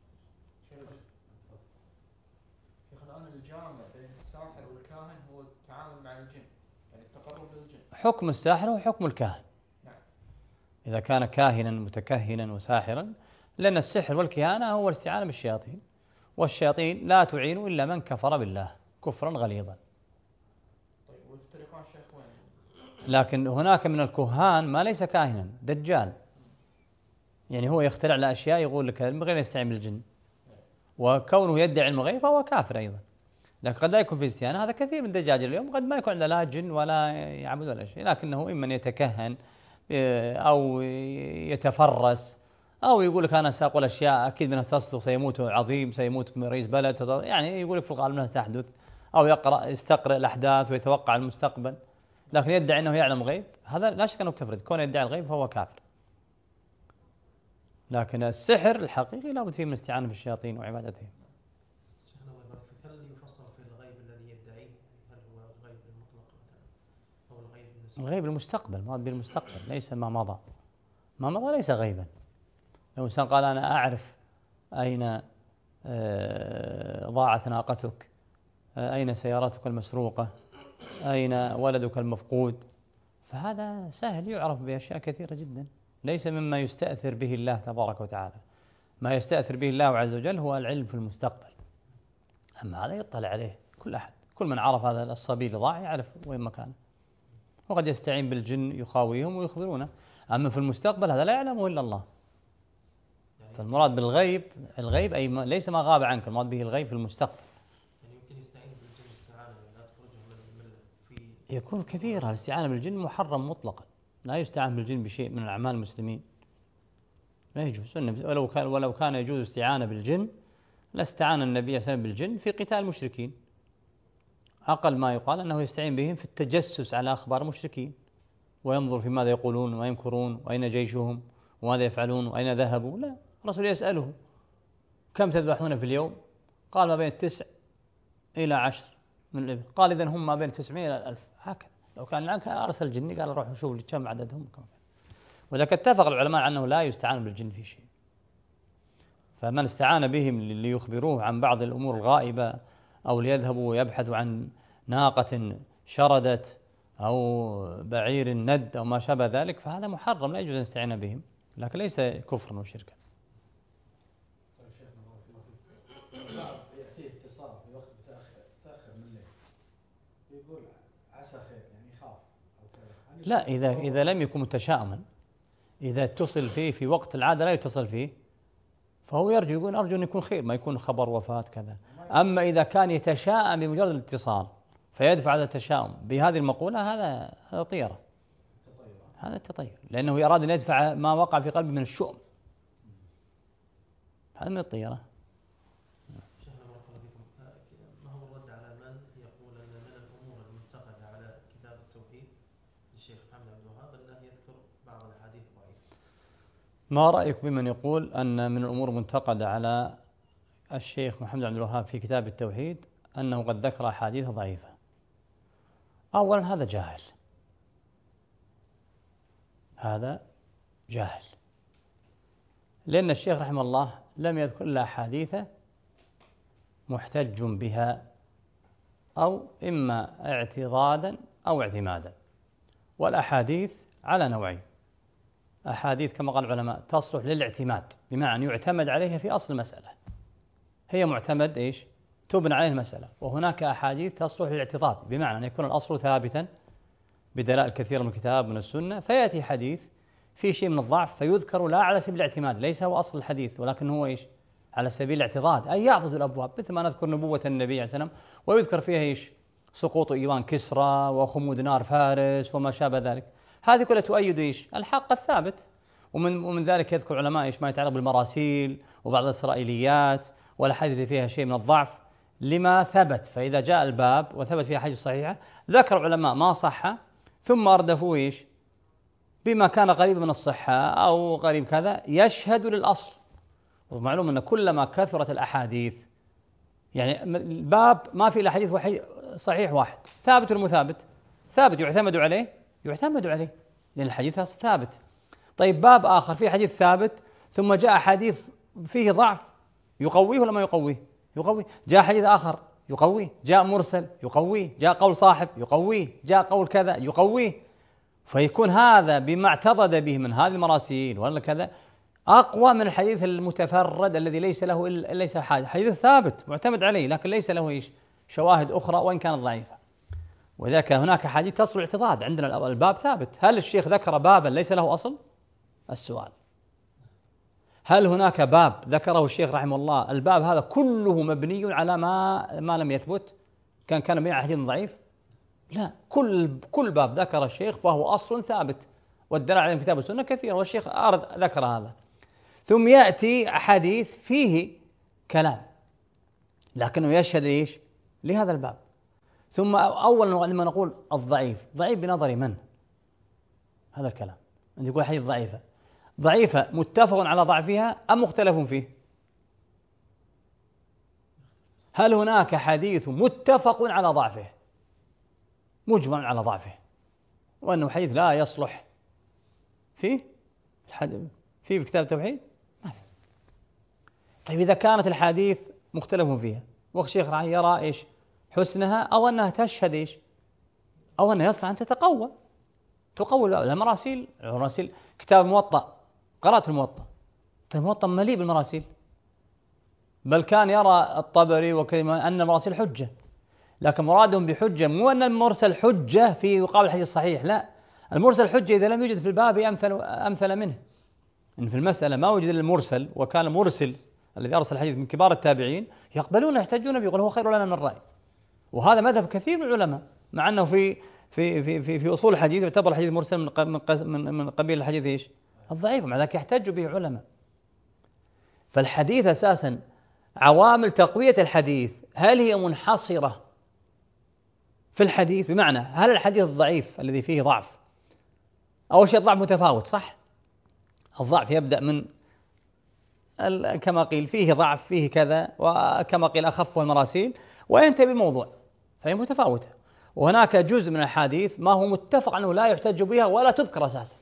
شيخ الآن الجامع بين الساحر والكاهن هو التعامل مع الجن، يعني التقرب للجن. حكم الساحر هو حكم الكاهن. نعم. إذا كان كاهنا متكهنا وساحرا، لأن السحر والكهانة هو الاستعانة بالشياطين، والشياطين لا تعين إلا من كفر بالله كفرا غليظا. طيب ويفترقون الشيخ وين؟ لكن هناك من الكهان ما ليس كاهنا، دجال، يعني هو يخترع له أشياء يقول لك من غير يستعين بالجن، وكونه يدعي علم الغيب فهو كافر أيضا. لكن قد لا يكون في استعانة. هذا كثير من الدجاج اليوم قد ما يكون عنده لا جن ولا يعبد ولا شيء، لكنه إما يتكهن أو يتفرس أو يقول لك أنا سأقول أشياء أكيد منها تصدق، سيموت عظيم، سيموت رئيس بلد، يعني يقول لك في الغالب أنها تحدث، أو يقرأ يستقرأ الأحداث ويتوقع المستقبل، لكن يدعي أنه يعلم الغيب، هذا لا شك أنه كفر. كون يدعي الغيب فهو كافر. لكن السحر الحقيقي لا بد فيه من الاستعانة بالشياطين وعبادتهم. شيخنا الله يبارك فيك، هل يفصل في الغيب الذي يدعيه؟ هل هو الغيب المطلق مثلا أو الغيب النسبي؟ الغيب المستقبل، ما بالمستقبل، ليس ما مضى. ما مضى ليس غيبا. لو إنسان قال أنا أعرف أين ضاعت ناقتك، أين سيارتك المسروقة، أين ولدك المفقود، فهذا سهل يعرف بأشياء كثيرة جدا، ليس مما يستأثر به الله تبارك وتعالى. ما يستأثر به الله عز وجل هو العلم في المستقبل، أما هذا يطلع عليه كل أحد. كل من عرف هذا الصبي اللي ضاع يعرف وين مكانه، وقد يستعين بالجن يخاويهم ويخبرونه. أما في المستقبل هذا لا يعلمه إلا الله. فالمراد بالغيب الغيب أي ما ليس ما غاب عنك، المراد به الغيب في المستقبل. يعني يمكن يستعين بالجن استعانة لا تخرجه من الملة في يكون كثير. الاستعانة بالجن محرم مطلقا، لا يستعان بالجن بشيء من الأعمال المسلمين، لا يجوز. ولو كان ولو كان يجوز الاستعانة بالجن لاستعان النبي صلى الله عليه وسلم بالجن في قتال المشركين. أقل ما يقال أنه يستعين بهم في التجسس على أخبار المشركين، وينظر في ماذا يقولون ويمكرون وأين جيشهم وماذا يفعلون وأين ذهبوا. لا، الرسول يسأله كم تذبحون في اليوم؟ قال ما بين التسع إلى عشر من الإبل. قال إذن هم ما بين تسعمائة إلى ألف. هكذا لو كان الآن كان أرسل الجني قال روحوا شوفوا كم عددهم كم. ولكن اتفق العلماء أنه لا يستعان بالجن في شيء. فمن استعان بهم ليخبروه عن بعض الأمور الغائبة، أو ليذهبوا ويبحثوا عن ناقة شردت أو بعير ند أو ما شابه ذلك، فهذا محرم لا يجوز أن يستعين بهم، لكن ليس كفرا وشركا. يأتيه اتصال في وقت متأخر تأخر من الليل يقول عسى خير، يعني يخاف أو كذا. لا، إذا إذا لم يكن متشائما، إذا اتصل فيه في وقت العادة لا يتصل فيه، فهو يرجو يقول أرجو أن يكون خير، ما يكون خبر وفاة كذا. أما إذا كان يتشاءم بمجرد الاتصال فيدفع هذا التشاؤم بهذه المقولة، هذا هذا طيرة، هذا التطير، لأنه يراد أن يدفع ما وقع في قلبه من الشؤم، هذا من الطيرة. شيخنا بارك الله فيكم، ما هو الرد على من يقول أن من الأمور المنتقدة على كتاب التوحيد للشيخ محمد عبد الوهاب أنه يذكر بعض الأحاديث ضعيفة؟ ما رأيك بمن يقول أن من الأمور المنتقدة على الشيخ محمد عبد الوهاب في كتاب التوحيد أنه قد ذكر أحاديث ضعيفة؟ أولا هذا جاهل، هذا جاهل، لأن الشيخ رحمه الله لم يذكر إلا أحاديث محتج بها، أو إما اعتضادا أو اعتمادا. والأحاديث على نوعين: أحاديث كما قال العلماء تصلح للاعتماد، بمعنى يعتمد عليها في أصل المسألة، هي معتمد إيش؟ تبنى عليه المسألة. وهناك أحاديث تصلح للاعتضاد، بمعنى أن يكون الأصل ثابتا بدلائل كثيرة من الكتاب من السنة، فيأتي حديث في شيء من الضعف فيذكر لا على سبيل الاعتماد، ليس هو أصل الحديث، ولكن هو إيش؟ على سبيل الاعتضاد، أي يعضد الأبواب، مثل ما نذكر نبوة النبي عليه السلام ويذكر فيها إيش؟ سقوط إيوان كسرى وخمود نار فارس وما شابه ذلك. هذه كلها تؤيد إيش؟ الحق الثابت. ومن ومن ذلك يذكر علماء إيش؟ ما يتعلق بالمراسيل وبعض الإسرائيليات والحديث فيها شيء من الضعف لما ثبت. فإذا جاء الباب وثبت فيها حديث صحيحة ذكر علماء ما صح ثم أردفوا إيش؟ بما كان قريب من الصحة أو قريب كذا يشهد للأصل. ومعلوم أن كلما كثرت الأحاديث، يعني الباب ما في إلا حديث وحي صحيح واحد ثابت والمثابت ثابت يعتمد عليه يعتمد عليه لأن الحديث ثابت. طيب باب آخر فيه حديث ثابت ثم جاء حديث فيه ضعف يقويه ولا ما يقويه؟ يقويه. جاء حديث آخر يقويه، جاء مرسل يقويه، جاء قول صاحب يقويه، جاء قول كذا يقويه، فيكون هذا بما اعتضد به من هذه المراسيل ولا كذا أقوى من الحديث المتفرد الذي ليس له إلا ليس حاجة، حديث ثابت معتمد عليه لكن ليس له إيش شواهد أخرى وإن كانت ضعيفة. وذاك هناك حديث تصل اعتضاد، عندنا الباب ثابت، هل الشيخ ذكر بابا ليس له أصل؟ السؤال هل هناك باب ذكره الشيخ رحمه الله الباب هذا كله مبني على ما ما لم يثبت، كان كان مبني على حديث ضعيف؟ لا، كل كل باب ذكر الشيخ فهو أصل ثابت، والدلالة على كتاب السنة كثير، والشيخ أرد ذكر هذا. ثم يأتي حديث فيه كلام لكنه يشهد إيش لهذا الباب. ثم أولا لما نقول الضعيف، ضعيف بنظر من؟ هذا الكلام أنت يقول حديث ضعيفة، ضعيفة متفق على ضعفها أم مختلف فيه؟ هل هناك حديث متفق على ضعفه مجمع على ضعفه وأنه حديث لا يصلح فيه فيه بكتاب التوحيد؟ طيب إذا كانت الحديث مختلف فيها والشيخ راح يرى إيش حسنها أو أنها تشهد إيش أو أنها يصلح أن تتقوى تقوى المراسيل. المراسيل كتاب موطأ، قرأت الموطأ، طيب الموطأ مليء بالمراسيل، بل كان يرى الطبري وكلمة أن المراسيل حجة، لكن مرادهم بحجة مو أن المرسل حجة في يقابل الحديث الصحيح، لا، المرسل حجة إذا لم يوجد في الباب أمثل أمثل منه. إن في المسألة ما وجد المرسل وكان مرسل الذي أرسل الحديث من كبار التابعين يقبلون يحتجون به، يقول هو خير لنا من الرأي، وهذا مذهب كثير من العلماء، مع أنه في في في في, في أصول الحديث يعتبر الحديث مرسل من من من قبيل الحديث إيش الضعيف، ومع ذلك يحتج به علماء. فالحديث أساسا عوامل تقوية الحديث هل هي منحصرة في الحديث؟ بمعنى هل الحديث الضعيف الذي فيه ضعف أول شيء الضعف متفاوت صح؟ الضعف يبدأ من كما قيل فيه ضعف فيه كذا، وكما قيل أخفه المراسيل، وينتهي بالموضوع، فهي متفاوتة. وهناك جزء من الحديث ما هو متفق أنه لا يحتج بها ولا تذكر أساسا،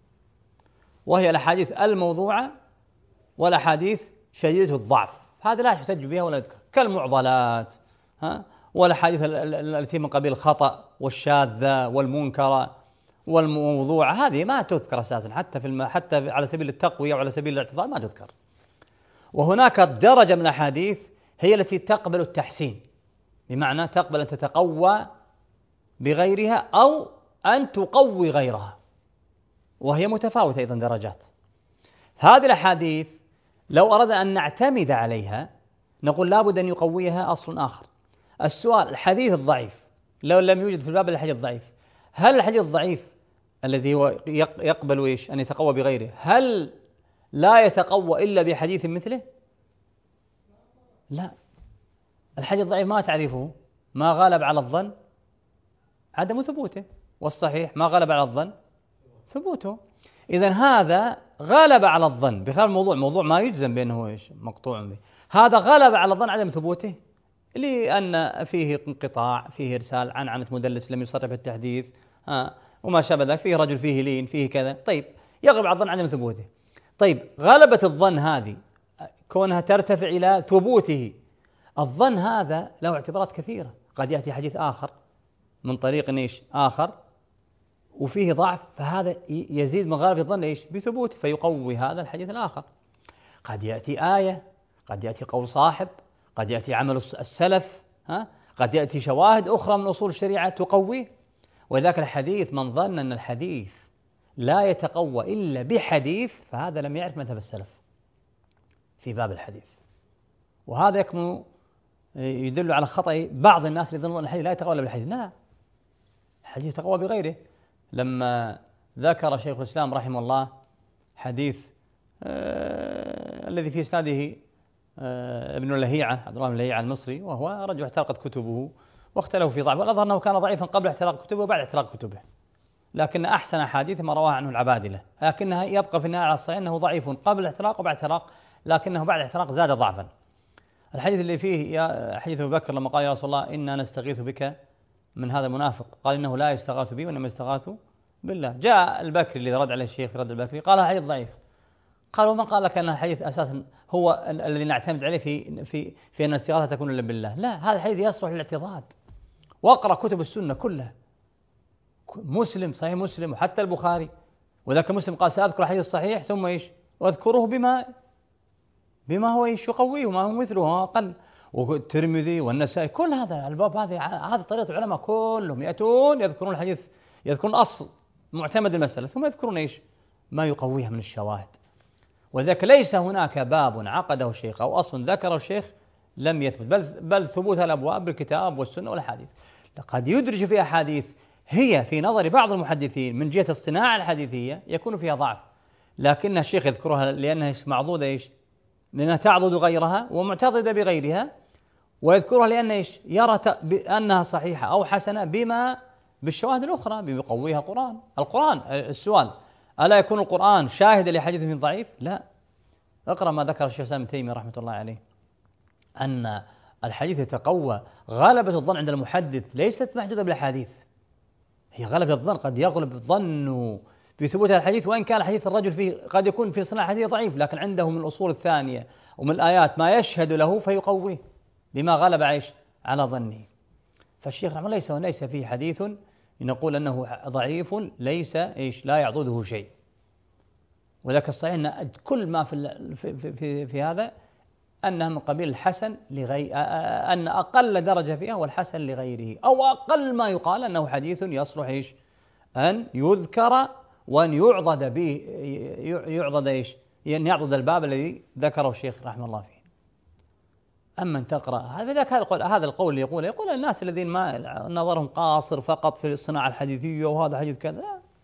وهي الأحاديث الموضوعة والأحاديث شديدة الضعف، هذا لا يحتج بها ولا يذكر، كالمعضلات ها، والأحاديث التي من قبيل الخطأ والشاذة والمنكرة والموضوعة، هذه ما تذكر أساسا، حتى في الم... حتى على سبيل التقوية وعلى سبيل الاعتضاد ما تذكر. وهناك درجة من الأحاديث هي التي تقبل التحسين، بمعنى تقبل أن تتقوى بغيرها أو أن تقوي غيرها، وهي متفاوتة أيضا درجات. هذه الأحاديث لو أردنا أن نعتمد عليها نقول لابد أن يقويها أصل آخر. السؤال الحديث الضعيف لو لم يوجد في الباب الحديث الضعيف، هل الحديث الضعيف الذي هو يقبل إيش أن يتقوى بغيره هل لا يتقوى إلا بحديث مثله؟ لا، الحديث الضعيف ما تعرفه، ما غالب على الظن عدم ثبوته، والصحيح ما غلب على الظن ثبوته. إذن هذا غلب على الظن بخلاف الموضوع، موضوع ما يجزم بأنه إيش مقطوع به، هذا غلب على الظن عدم ثبوته لأن فيه انقطاع، فيه إرسال، عن عنة مدلس لم يصرح بالتحديث ها وما شابه ذلك، فيه رجل فيه لين فيه كذا، طيب يغلب على الظن عدم ثبوته. طيب غلبة الظن هذه كونها ترتفع إلى ثبوته، الظن هذا له اعتبارات كثيرة، قد يأتي حديث آخر من طريق إيش آخر وفيه ضعف، فهذا يزيد من غالب الظن إيش بثبوته فيقوي هذا الحديث الآخر. قد يأتي آية، قد يأتي قول صاحب، قد يأتي عمل السلف ها، قد يأتي شواهد أخرى من أصول الشريعة تقوي. وذاك الحديث من ظن أن الحديث لا يتقوى إلا بحديث فهذا لم يعرف مذهب السلف في باب الحديث. وهذا يكمن يدل على خطأ بعض الناس اللي يظنون أن الحديث لا يتقوى إلا بالحديث، لا، الحديث يتقوى بغيره. لما ذكر شيخ الإسلام رحمه الله حديث آه الذي في إسناده آه ابن لهيعة، عبد الله بن لهيعة المصري، وهو رجل احترقت كتبه واختلفوا في ضعفه، والأظهر أنه كان ضعيفا قبل احتراق كتبه وبعد احتراق كتبه، لكن أحسن حديث ما رواه عنه العبادلة، لكنها يبقى في النهاية على الصحيح أنه ضعيف قبل الاحتراق وبعد الاحتراق، لكنه بعد الاحتراق زاد ضعفا. الحديث اللي فيه يا حديث أبو بكر لما قال يا رسول الله إنا نستغيث بك من هذا المنافق، قال إنه لا يستغاث بي وإنما يستغاث بالله. جاء البكري اللي رد عليه الشيخ رد البكري قال حديث ضعيف، قال ومن قال لك أن الحديث أساسا هو ال- الذي نعتمد عليه في في في أن الاستغاثة تكون إلا بالله؟ لا، هذا الحديث يصلح للاعتضاد. واقرأ كتب السنة كلها، مسلم صحيح مسلم وحتى البخاري، وذاك مسلم قال سأذكر الحديث الصحيح ثم إيش واذكره بما بما هو إيش يقويه وما هو مثله أقل. والترمذي والنسائي كل هذا الباب، هذه هذه طريقة العلماء كلهم يأتون يذكرون الحديث، يذكرون أصل معتمد المسألة ثم يذكرون إيش ما يقويها من الشواهد. ولذلك ليس هناك باب عقده الشيخ أو أصل ذكره الشيخ لم يثبت، بل بل ثبوت الأبواب بالكتاب والسنة والحديث. قد يدرج فيها أحاديث هي في نظر بعض المحدثين من جهة الصناعة الحديثية يكون فيها ضعف، لكن الشيخ يذكرها لأنها معضودة إيش؟ لأنها تعضد غيرها ومعتضدة بغيرها، ويذكرها لأن إيش؟ يرى أنها صحيحة أو حسنة بما بالشواهد الأخرى بما يقويها القرآن. القرآن السؤال ألا يكون القرآن شاهدا لحديث ضعيف؟ لا. اقرأ ما ذكر الشيخ ابن تيمية رحمة الله عليه أن الحديث يتقوى. غلبة الظن عند المحدث ليست محدودة بالحديث، هي غلبة الظن، قد يغلب الظن بثبوت الحديث وإن كان حديث الرجل فيه قد يكون في صناعة حديث ضعيف، لكن عنده من الأصول الثانية ومن الآيات ما يشهد له فيقويه بما غلب عيش على ظنه. فالشيخ رحمه الله ليس ليس فيه حديث نقول أنه ضعيف ليس إيش لا يعضده شيء. وذاك الصحيح أن كل ما في في في, في هذا أنها من قبيل الحسن لغير، أن أقل درجة فيها هو الحسن لغيره، أو أقل ما يقال أنه حديث يصلح إيش أن يذكر وأن يعضد به، يعضد إيش أن يعضد الباب الذي ذكره الشيخ رحمه الله فيه. أما أن تقرأ هذا هذا القول اللي يقول يقول الناس الذين ما نظرهم قاصر فقط في الصناعة الحديثية وهذا حديث كذا.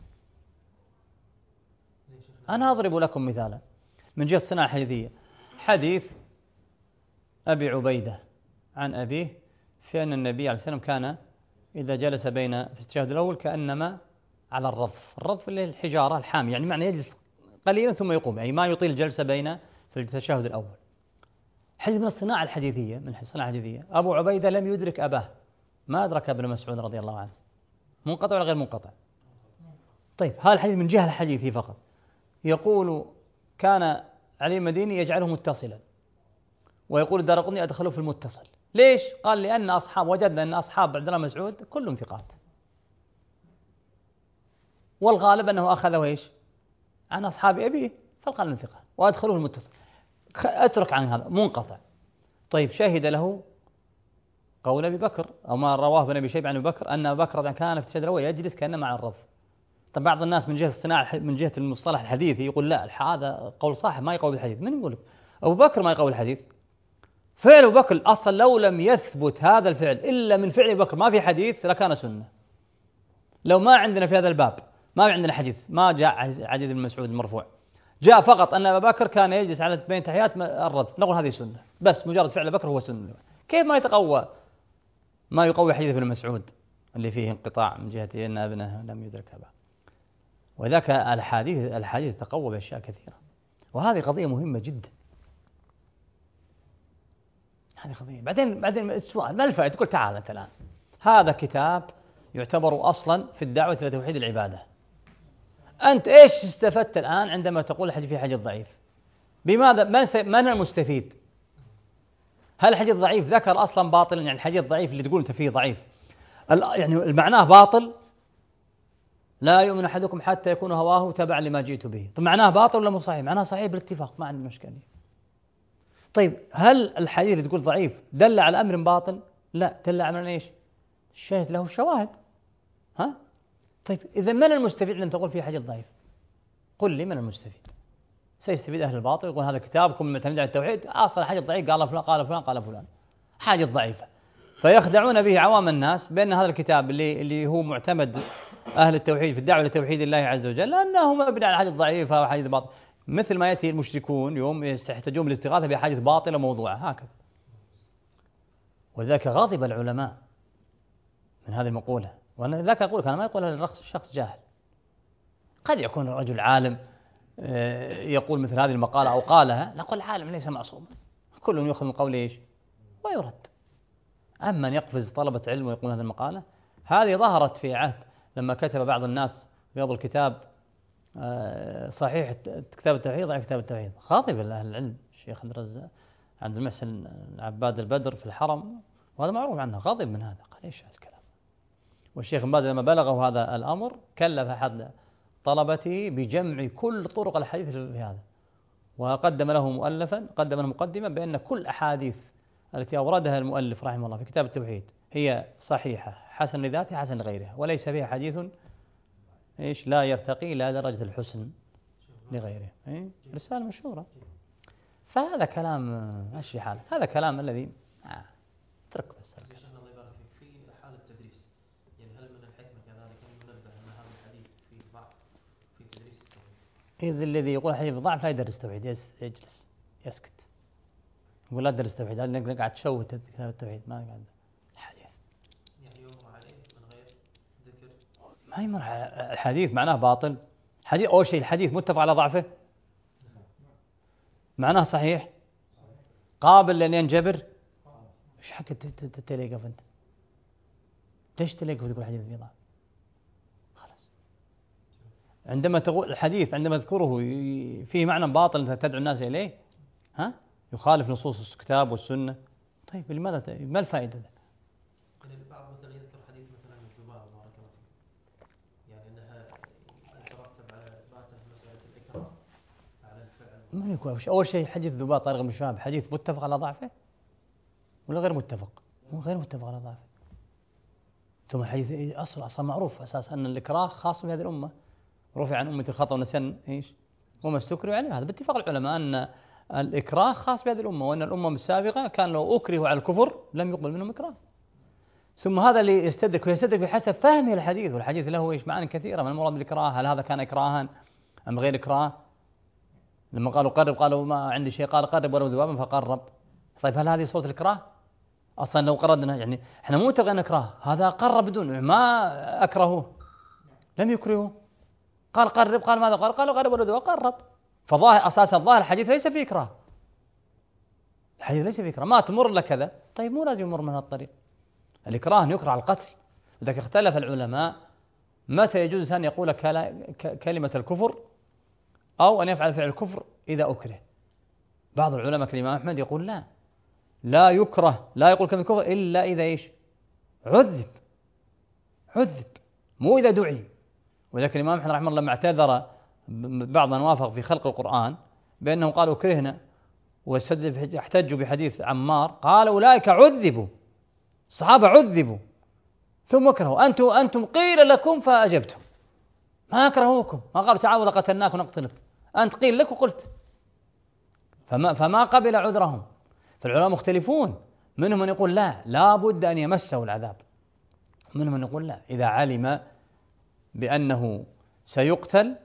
أنا أضرب لكم مثالا من جهة الصناعة الحديثية. حديث أبي عبيدة عن أبيه في أن النبي عليه السلام كان إذا جلس بين في التشهد الأول كأنما على الرف، الرف اللي الحجارة الحامية، يعني معنى يجلس قليلا ثم يقوم، يعني ما يطيل الجلسة بين في التشهد الأول. حديث من الصناعة الحديثية، من الصناعة الحديثية. أبو عبيدة لم يدرك أباه، ما أدرك ابن مسعود رضي الله عنه، منقطع ولا غير منقطع؟ طيب هذا الحديث من جهة الحديثي فقط. يقول كان علي المديني يجعله متصلا، ويقول الدارقطني أدخله في المتصل. ليش؟ قال لأن أصحاب وجدنا أن أصحاب عبد الله مسعود كلهم ثقات، والغالب أنه أخذه إيش عن أصحاب أبيه، فالغالب ثقة، وأدخله المتصل. أترك عن هذا منقطع. طيب شهد له قول أبي بكر أو ما رواه ابن أبي شيبة عن أبي بكر أن أبي بكر كان في التشهد الأول يجلس كأنه مع الرف. طب بعض الناس من جهة الصناعة من جهة المصطلح الحديثي يقول لا هذا قول صاحب ما يقول الحديث. من يقول أبو بكر ما يقول الحديث؟ فعل أبو بكر أصلا لو لم يثبت هذا الفعل إلا من فعل أبو بكر ما في حديث لكان سنة. لو ما عندنا في هذا الباب ما عندنا حديث، ما جاء حديث ابن مسعود المرفوع، جاء فقط أن أبا بكر كان يجلس على بين تحيات الرف، نقول هذه سنة، بس مجرد فعل أبا بكر هو سنة. كيف ما يتقوى ما يقوي حديث ابن مسعود اللي فيه انقطاع من جهة أن ابنه لم يدرك أباه؟ وذاك الحديث الحديث تقوى بأشياء كثيرة، وهذه قضية مهمة جدا. هذه قضية. بعدين بعدين السؤال ما الفائدة؟ تقول تعال أنت الآن هذا كتاب يعتبر أصلا في الدعوة إلى توحيد العبادة، أنت إيش استفدت الآن عندما تقول الحديث فيه حديث ضعيف؟ بماذا؟ من المستفيد؟ هل الحديث ضعيف ذكر أصلا باطلا؟ يعني الحديث ضعيف اللي تقول أنت فيه ضعيف يعني معناه باطل، لا يؤمن أحدكم حتى يكون هواه تبعا لما جئت به. طيب معناه باطل ولا مو صحيح؟ معناه صحيح بالاتفاق، ما عندي مشكلة. طيب هل الحديث اللي تقول ضعيف دل على أمر باطل؟ لا، دل على إيش؟ الشاهد له الشواهد. ها؟ طيب إذا من المستفيد لما تقول فيه حديث ضعيف؟ قل لي من المستفيد؟ سيستفيد أهل الباطل يقول هذا كتابكم معتمد على التوحيد، أصلا حديث ضعيف قال فلان قال فلان قال فلان حديث ضعيفة، فيخدعون به عوام الناس بأن هذا الكتاب اللي اللي هو معتمد أهل التوحيد في الدعوة لتوحيد الله عز وجل أنه مبني على حديث ضعيفة وحديث باطل، مثل ما يأتي المشركون يوم يحتاجون بالاستغاثة بحديث باطل وموضوع هكذا. ولذلك غاضب العلماء من هذه المقولة. وأنا ذاك أقول لك أنا ما يقولها للشخص جاهل، قد يكون رجل عالم يقول مثل هذه المقالة أو قالها، نقول العالم ليس معصوما، كل يأخذ من قوله إيش ويرد. أما أن يقفز طلبة علم ويقول هذه المقالة، هذه ظهرت في عهد لما كتب بعض الناس في بعض الكتاب آه، صحيح كتاب التوحيد ضعيف كتاب التوحيد. خاطب أهل العلم الشيخ عبد الرزاق عبد المحسن عباد البدر في الحرم، وهذا معروف عنه، غاضب من هذا، قال ايش هالكلام. والشيخ بن باز لما بلغه هذا الأمر كلف أحد طلبته بجمع كل طرق الحديث في هذا، وقدم له مؤلفا، قدم له مقدمة بأن كل أحاديث التي أوردها المؤلف رحمه الله في كتاب التوحيد هي صحيحة حسن لذاتها حسن لغيرها، وليس فيها حديث إيش لا يرتقي إلى درجة الحسن لغيره. إيه؟ رسالة مشهورة. فهذا كلام ماشي حالك، هذا كلام الذي آه. اترك بس. بس يا شيخنا الله يبارك فيك، في حالة تدريس، يعني هل من الحكمة كذلك أن ننبه أن هذا الحديث فيه ضعف في تدريس التوحيد؟ إذا الذي يقول حديث ضعف لا يدرس توحيد، يجلس يسكت، يقول لا تدرس توحيد، هذا قاعد تشوه كتاب التوحيد، ما قاعد الحديث. يعني يمر عليه من غير ذكر؟ ما يمر الحديث معناه باطل. حديث أول شيء الحديث متفق على ضعفه، معناه صحيح، قابل لأن ينجبر. إيش حق تليقف أنت؟ ليش تليقف وتقول حديث فيه ضعف؟ خلاص. عندما تقول الحديث عندما تذكره فيه معنى باطل أنت تدعو الناس إليه، ها؟ يخالف نصوص الكتاب والسنة، طيب لماذا؟ ما الفائدة؟ يعني البعض مثلا يذكر حديث مثلا الذباب بارك الله فيك، يعني أنها يترتب على إثباته مسألة الإكراه على الفعل. ما يكون أول شيء حديث ذباب طارق بن شهاب حديث متفق على ضعفه ولا غير متفق؟ هو غير متفق على ضعفه. ثم الحديث أصل أصلا معروف أساس أن الإكراه خاص بهذه الأمة، رفع عن أمة الخطأ والنسيان إيش وما استكرهوا عليه. هذا باتفاق العلماء أن الإكراه خاص بهذه الأمة، وأن الأمم السابقة كان لو أكرهوا على الكفر لم يقبل منهم إكراه. ثم هذا اللي يستدرك ويستدرك بحسب فهمه الحديث، والحديث له إيش معاني كثيرة. من المراد بالإكراه؟ هل هذا كان إكراها أم غير إكراه؟ لما قالوا قرب قالوا ما عندي شيء، قال قرب ولو ذبابا فقرب. طيب هل هذه صورة الإكراه؟ أصلا لو قردنا يعني إحنا مو متفقين نكره، هذا قرب بدون ما أكرهوه، لم يكرهوه، قال قرب، قال ماذا قال؟ قالوا قرب ولو ذبابا قرب. فظاهر أساسا الظاهر الحديث ليس فيه إكراه، الحديث ليس فيه إكراه، ما تمر لك كذا، طيب مو لازم يمر من هذا الطريق. الإكراه يكره على القتل، لذلك اختلف العلماء متى يجوز الإنسان يقول كلمة الكفر أو أن يفعل فعل الكفر إذا أكره. بعض العلماء كالإمام أحمد يقول لا لا يكره، لا يقول كلمة الكفر إلا إذا إيش عذب، عذب مو إذا دعي. ولكن الإمام أحمد رحمه الله لما اعتذر بعض من وافق في خلق القرآن بأنهم قالوا كرهنا واحتجوا بحديث عمار، قال أولئك عذبوا، الصحابة عذبوا ثم كرهوا، أنتم أنتم قيل لكم فأجبتم، ما كرهوكم، ما قال تعالوا لقتلناك ونقتلك، أنت قيل لك وقلت، فما, فما قبل عذرهم. فالعلماء مختلفون، منهم من يقول لا لا بد أن يمسه العذاب، منهم من يقول لا إذا علم بأنه سيقتل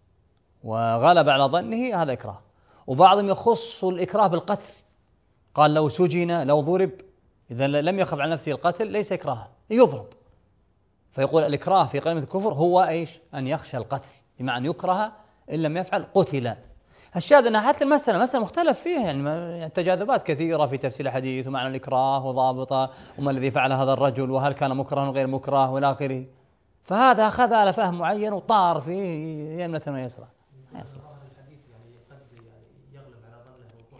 وغلب على ظنه هذا إكراه. وبعضهم يخص الإكراه بالقتل، قال لو سجن لو ضرب إذا لم يخف على نفسه القتل ليس إكراها يضرب. فيقول الإكراه في كلمة الكفر هو إيش أن يخشى القتل، بمعنى أن يكره إن لم يفعل قتل. الشاهد أنها حتى المسألة مسألة مختلف فيها، يعني تجاذبات كثيرة في تفسير الحديث ومعنى الإكراه وضابطه وما الذي فعل هذا الرجل وهل كان مكرها غير مكره والى آخره. فهذا أخذ على فهم معين وطار فيه يمنة ويسرى. الحديث يعني قد يعني يغلب على ظنه وقوع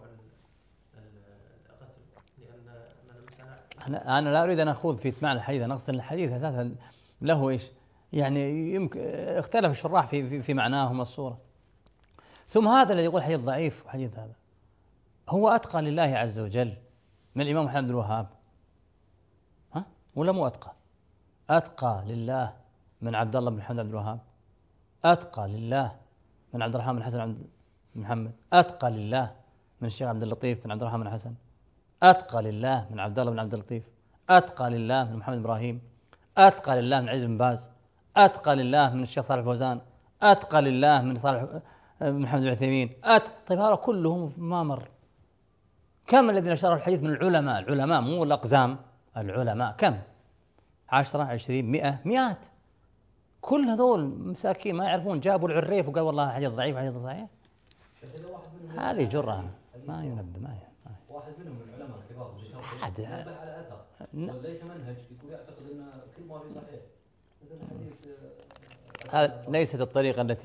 القتل، لأن من أنا أنا لا أريد أن أخوض في معنى الحديث، أنا أقصد الحديث أساسا له إيش يعني يمكن اختلف الشراح في في, في معناهم الصورة. ثم هذا الذي يقول حديث ضعيف، حديث هذا هو أتقى لله عز وجل من الإمام محمد بن الوهاب، ها ولا مو أتقى؟ أتقى لله من عبد الله بن محمد بن الوهاب، أتقى لله من عبد الرحمن بن حسن بن محمد، أتقى لله من الشيخ عبد اللطيف بن عبد الرحمن بن حسن، أتقى لله من عبد الله بن عبد اللطيف، أتقى لله من محمد إبراهيم، أتقى لله من عز بن باز، أتقى لله من الشيخ صالح الفوزان، أتقى لله من صالح محمد بن عثيمين. أت طيب هذا كلهم ما مر. كم الذين شرحوا الحديث من العلماء؟ العلماء مو الأقزام، العلماء كم؟ عشرة عشرين مئة مئات، كل هذول مساكين ما يعرفون، جابوا العريف وقال والله حديث ضعيف حديث ضعيف. هذه جرة ما ينبه ما ينبه. واحد منهم من العلماء الكبار حد ينبه على أثر وليس منهج، يقول يعتقد أن كل ما في صحيح. هذا ليست الطريقة التي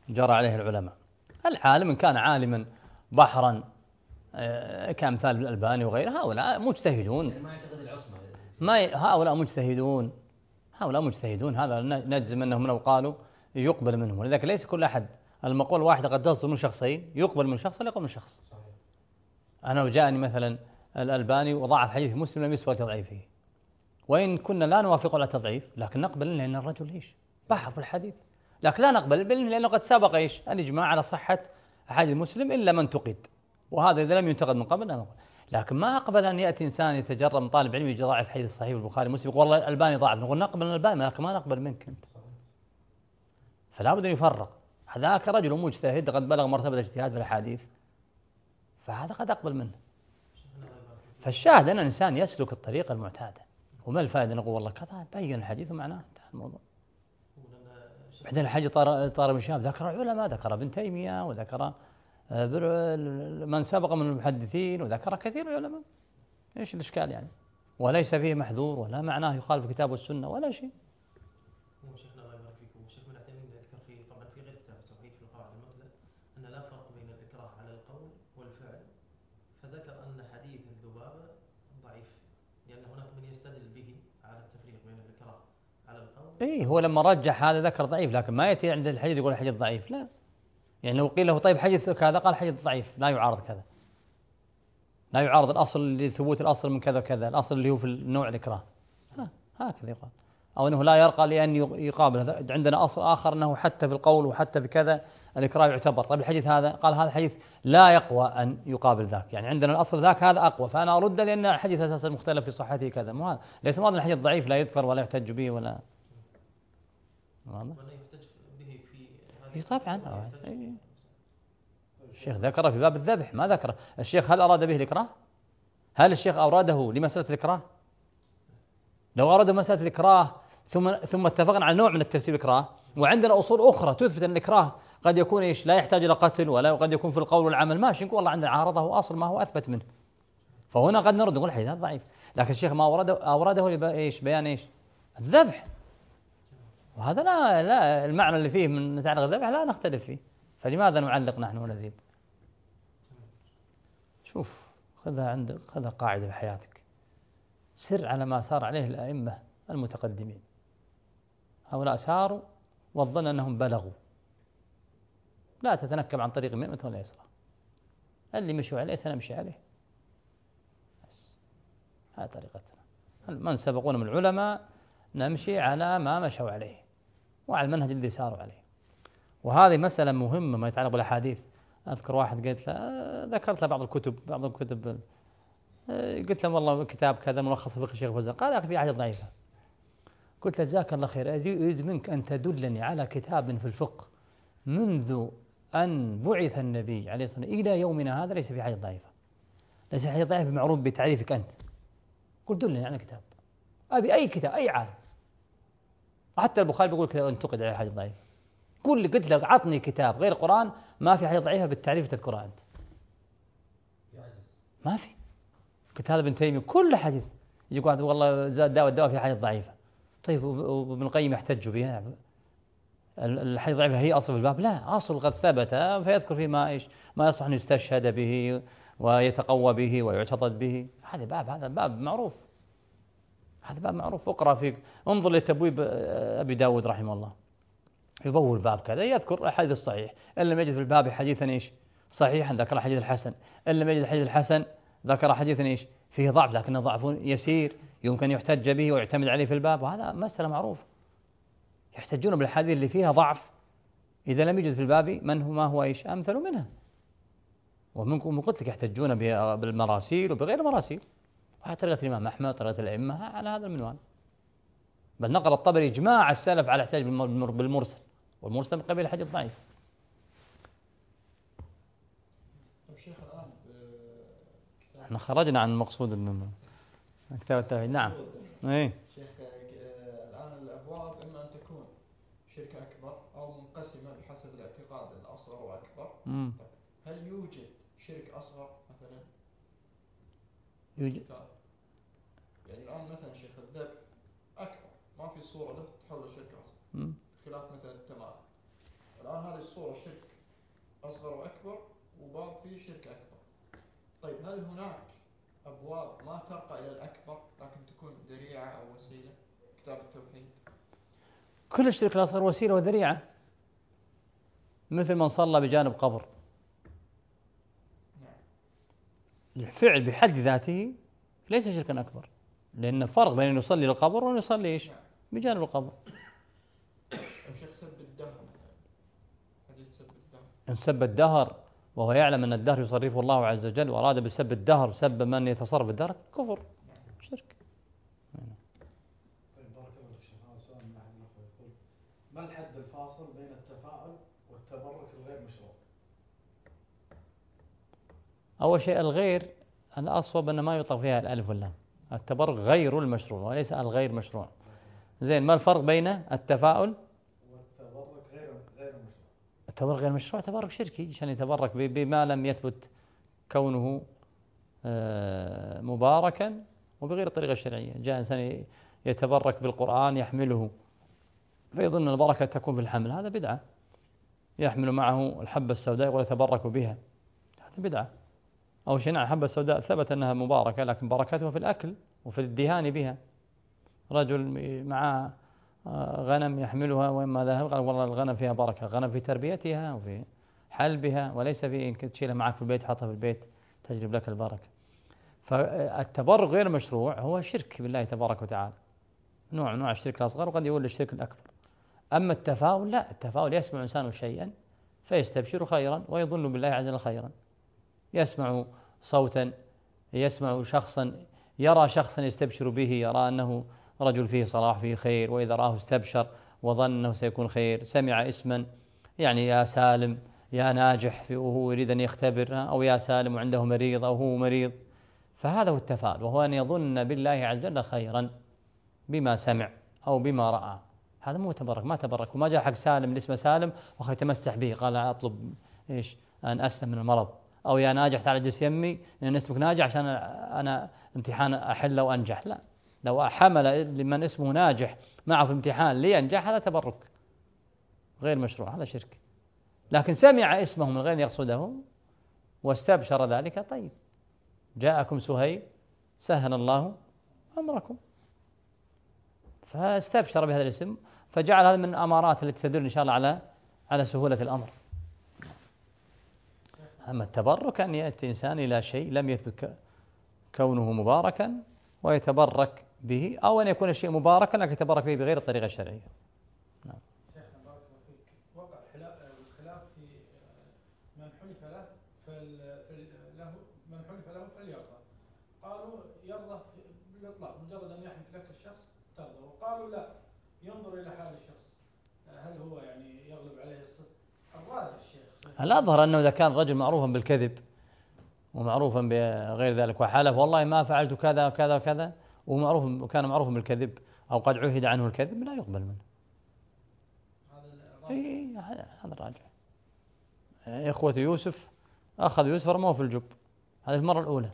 جرى عليه العلماء. العالم إن كان عالما بحرا كأمثال الألباني وغيره، هؤلاء مجتهدون. يعني ما يعتقد العصمة. ما ي... هؤلاء مجتهدون، هؤلاء مجتهدون، هذا نجزم أنهم لو قالوا يقبل منهم. ولذلك ليس كل أحد، المقول واحدة قد تصدر من شخصين، يقبل من شخص ولا يقبل من شخص. صحيح. أنا لو جاءني مثلا الألباني وضعف حديث مسلم لم يسوى تضعيفه، وإن كنا لا نوافق على تضعيف لكن نقبل لأن الرجل إيش بحر في الحديث، لكن لا نقبل لأنه قد سبق إيش الإجماع على صحة حديث مسلم إلا من تقد، وهذا إذا لم ينتقد من قبل لا نقبل. لكن ما أقبل أن يأتي إنسان يتجرأ من طالب علم يجي ضاعف حديث صحيح البخاري مسلم يقول والله الألباني ضاعف، نقول نقبل من الألباني لكن ما نقبل منك أنت. فلا بد أن يفرق، هذاك رجل مجتهد قد بلغ مرتبة الاجتهاد في الأحاديث، فهذا قد أقبل منه. فالشاهد أن الإنسان يسلك الطريقة المعتادة، وما الفائدة نقول والله كذا بين الحديث ومعناه انتهى الموضوع. بعدين الحديث طار طار من شاب ذكر علماء، ذكر ابن تيمية وذكر من سبق من المحدثين وذكر كثير من العلماء، ايش الإشكال يعني؟ وليس فيه محذور ولا معناه يخالف الكتاب والسنة ولا شيء. شيخنا الله يبارك فيكم، الشيخ ابن عثيمين يذكر في طبعا في غير كتاب التوحيد في القواعد المثلى أن لا فرق بين الإكراه على القول والفعل، فذكر أن حديث الذبابة ضعيف لأن هناك من يستدل به على التفريق بين الإكراه على القول. إيه هو لما رجح هذا ذكر ضعيف، لكن ما يأتي عند الحديث يقول الحديث ضعيف، لا. يعني لو قيل له طيب حديث كذا قال حديث ضعيف لا يعارض كذا، لا يعارض الأصل لثبوت الأصل من كذا كذا، الأصل اللي هو في النوع الإكراه، هكذا يقال. أو أنه لا يرقى لأن يقابل، عندنا أصل آخر أنه حتى في القول وحتى في كذا الإكراه يعتبر. طيب الحديث هذا قال هذا الحديث لا يقوى أن يقابل ذاك، يعني عندنا الأصل ذاك هذا أقوى فأنا أرد لأن الحديث أساسا مختلف في صحته كذا. مو هذا، ليس مراد الحديث ضعيف لا يذكر ولا يحتج به ولا ولا يحتج به في هذا طبعا. الشيخ ذكر في باب الذبح، ما ذكر الشيخ هل أراد به الإكراه؟ هل الشيخ أوراده لمسألة الإكراه؟ لو أراد مسألة الإكراه ثم ثم اتفقنا على نوع من التفسير الإكراه، وعندنا أصول أخرى تثبت أن الإكراه قد يكون إيش لا يحتاج إلى قتل ولا قد يكون في القول والعمل، ماشي نقول والله عندنا عارضه أصل ما هو أثبت منه، فهنا قد نرد نقول الحديث هذا ضعيف. لكن الشيخ ما أورده أورده إيش بيان إيش الذبح، وهذا لا لا المعنى اللي فيه من متعلق الذبح لا نختلف فيه، فلماذا نعلق نحن ونزيد؟ شوف خذها عندك، خذها قاعدة في حياتك، سر على ما سار عليه الأئمة المتقدمين. هؤلاء ساروا والظن أنهم بلغوا، لا تتنكب عن طريق اليمين ولا اليسار، اللي مشوا عليه سنمشي عليه بس، هذه طريقتنا. من سبقونا من العلماء نمشي على ما مشوا عليه وعلى المنهج الذي ساروا عليه. وهذه مسألة مهمة ما يتعلق بالأحاديث. أذكر واحد قلت له، ذكرت له بعض الكتب بعض الكتب قلت له والله كتاب كذا ملخص فقه الشيخ فوزان، قال أخي في أحاديث ضعيفة. قلت له جزاك الله خير، أريد منك أن تدلني على كتاب في الفقه منذ أن بعث النبي عليه الصلاة والسلام إلى يومنا هذا ليس في حديث ضعيفة، ليس حديث ضعيف معروف بتعريفك أنت. قلت دلني على كتاب، أبي أي كتاب أي عالم، حتى البخاري بيقول كذا انتقد على حديث ضعيف. كل قلت له عطني كتاب غير القرآن ما في حديث ضعيفة بالتعريف تذكرها أنت، ما في. قلت هذا ابن تيمية كل حديث يجي واحد والله زاد دواء الدواء في حديث ضعيفة. طيب وابن القيم يحتج بها الحديث ضعيفة هي أصل الباب؟ لا، أصل قد ثبت فيذكر فيه ما إيش ما يصح أن يستشهد به ويتقوى به ويعتضد به. هذا باب، هذا باب معروف، هذا باب معروف. اقرأ فيك، انظر لتبويب أبي داود رحمه الله، يبول باب كذا يذكر الحديث الصحيح، إن لم يجد في الباب حديثا إيش صحيحا ذكر الحديث الحسن، إن لم يجد الحديث الحسن ذكر حديثا إيش فيه ضعف لكنه ضعف يسير يمكن يحتج به ويعتمد عليه في الباب، وهذا مسألة معروفة. يحتجون بالحديث اللي فيها ضعف إذا لم يوجد في الباب من هو ما هو إيش أمثل منها. ومنكم قلت لك يحتجون بالمراسيل وبغير المراسيل، وهذه طريقة الإمام أحمد طريقة الأئمة على هذا المنوال. بل نقل الطبري إجماع السلف على احتجاج بالمرسل، والمرسل من قبيل الحديث ضعيف. طيب شيخ الآن احنا خرجنا عن المقصود من كتاب التوحيد. نعم. ايه شيخ الآن الأبواب إما أن تكون شركة أكبر أو منقسمة بحسب الاعتقاد الأصغر وأكبر. امم هل يوجد شرك أصغر مثلا؟ يوجد. يعني الآن مثلا شيخ الذبح أكبر ما في صورة له تحول شركة أصغر، امم خلاف مثلا التمام. الآن هذه الصورة شرك أصغر وأكبر، وباب فيه شرك أكبر. طيب هل هناك أبواب ما ترقى إلى الأكبر لكن تكون ذريعة أو وسيلة؟ كتاب التوحيد كل الشرك الأصغر وسيلة وذريعة، مثل من صلى بجانب قبر. نعم. الفعل بحد ذاته ليس شركا أكبر، لأن فرق بين أن يصلي للقبر وأن يصلي إيش؟ نعم. بجانب القبر. الشيخ سب الدهر مثلا، حديث سب الدهر، إن سب الدهر وهو يعلم أن الدهر يصرفه الله عز وجل وأراد بسب الدهر سب من يتصرف الدهر، كفر شرك. طيب بارك الله فيك. هذا سؤال من أحد الأخوة يقول: ما الحد الفاصل بين التفاؤل والتبرك الغير مشروع؟ أول شيء الغير الأصوب أن ما يطلق فيها الألف واللام، التبرك غير المشروع وليس الغير مشروع. زين، ما الفرق بين التفاؤل والتبرك غير غير مشروع؟ التبرك غير مشروع تبرك شركي، عشان يتبرك بما لم يثبت كونه مباركا وبغير الطريقة الشرعية. جاء إنسان يتبرك بالقرآن يحمله فيظن البركة تكون في الحمل، هذا بدعة. يحمل معه الحبة السوداء ولا يتبرك بها، هذا بدعة. أو شيء، نعم، الحبة السوداء ثبت أنها مباركة، لكن بركتها في الأكل وفي الدهان بها. رجل مع غنم يحملها وإما ذهب قال والله الغنم فيها بركة، الغنم في تربيتها وفي حلبها وليس في إنك تشيلها معك في البيت حطها في البيت تجلب لك البركة. فالتبرك غير مشروع هو شرك بالله تبارك وتعالى، نوع من نوع الشرك الأصغر وقد يولي الشرك الأكبر. أما التفاؤل لا، التفاؤل يسمع إنسان شيئا فيستبشر خيرا ويظن بالله عز وجل خيرا، يسمع صوتا، يسمع شخصا، يرى شخصا يستبشر به، يرى أنه رجل فيه صلاح فيه خير، وإذا رآه استبشر وظن أنه سيكون خير. سمع اسما يعني يا سالم يا ناجح وهو يريد أن يختبر، أو يا سالم وعنده مريض أو هو مريض، فهذا هو التفاؤل، وهو أن يظن بالله عز وجل خيرا بما سمع أو بما رأى. هذا مو تبرك، ما تبرك، وما جاء حق سالم اللي اسمه سالم وخي تمسح به قال أطلب إيش أن أسلم من المرض، أو يا ناجح تعال اجلس يمي لأن اسمك ناجح عشان أنا امتحان أحل وأنجح. لا، لو حمل لمن اسمه ناجح معه في امتحان لينجح هذا تبرك غير مشروع، هذا شرك. لكن سمع اسمه من غير يقصده واستبشر ذلك، طيب جاءكم سهيل سهل الله أمركم، فاستبشر بهذا الاسم فجعل هذا من الأمارات التي تدل إن شاء الله على على سهولة الأمر. أما التبرك أن يأتي إنسان إلى شيء لم يثبت كونه مباركا ويتبرك به، أو أن يكون الشيء مباركا لكن يتبرك به بغير الطريقة الشرعية. نعم. شيخنا بارك الله فيك، وقع الخلاف في من حلف له فل له من حلف له فليرضى. قالوا يرضى بالإطلاق مجرد أن يحلف لك الشخص ترضى، وقالوا لا ينظر إلى حال الشخص هل هو يعني يغلب عليه الصدق. الراجح الشيخ الأظهر أنه إذا كان رجل معروفا بالكذب ومعروفا بغير ذلك وحلف والله ما فعلت كذا وكذا وكذا ومعروف وكان معروفا بالكذب أو قد عهد عنه الكذب، لا يقبل منه. هذا الراجح. إخوة يوسف أخذ يوسف رموه في الجب، هذه المرة الأولى.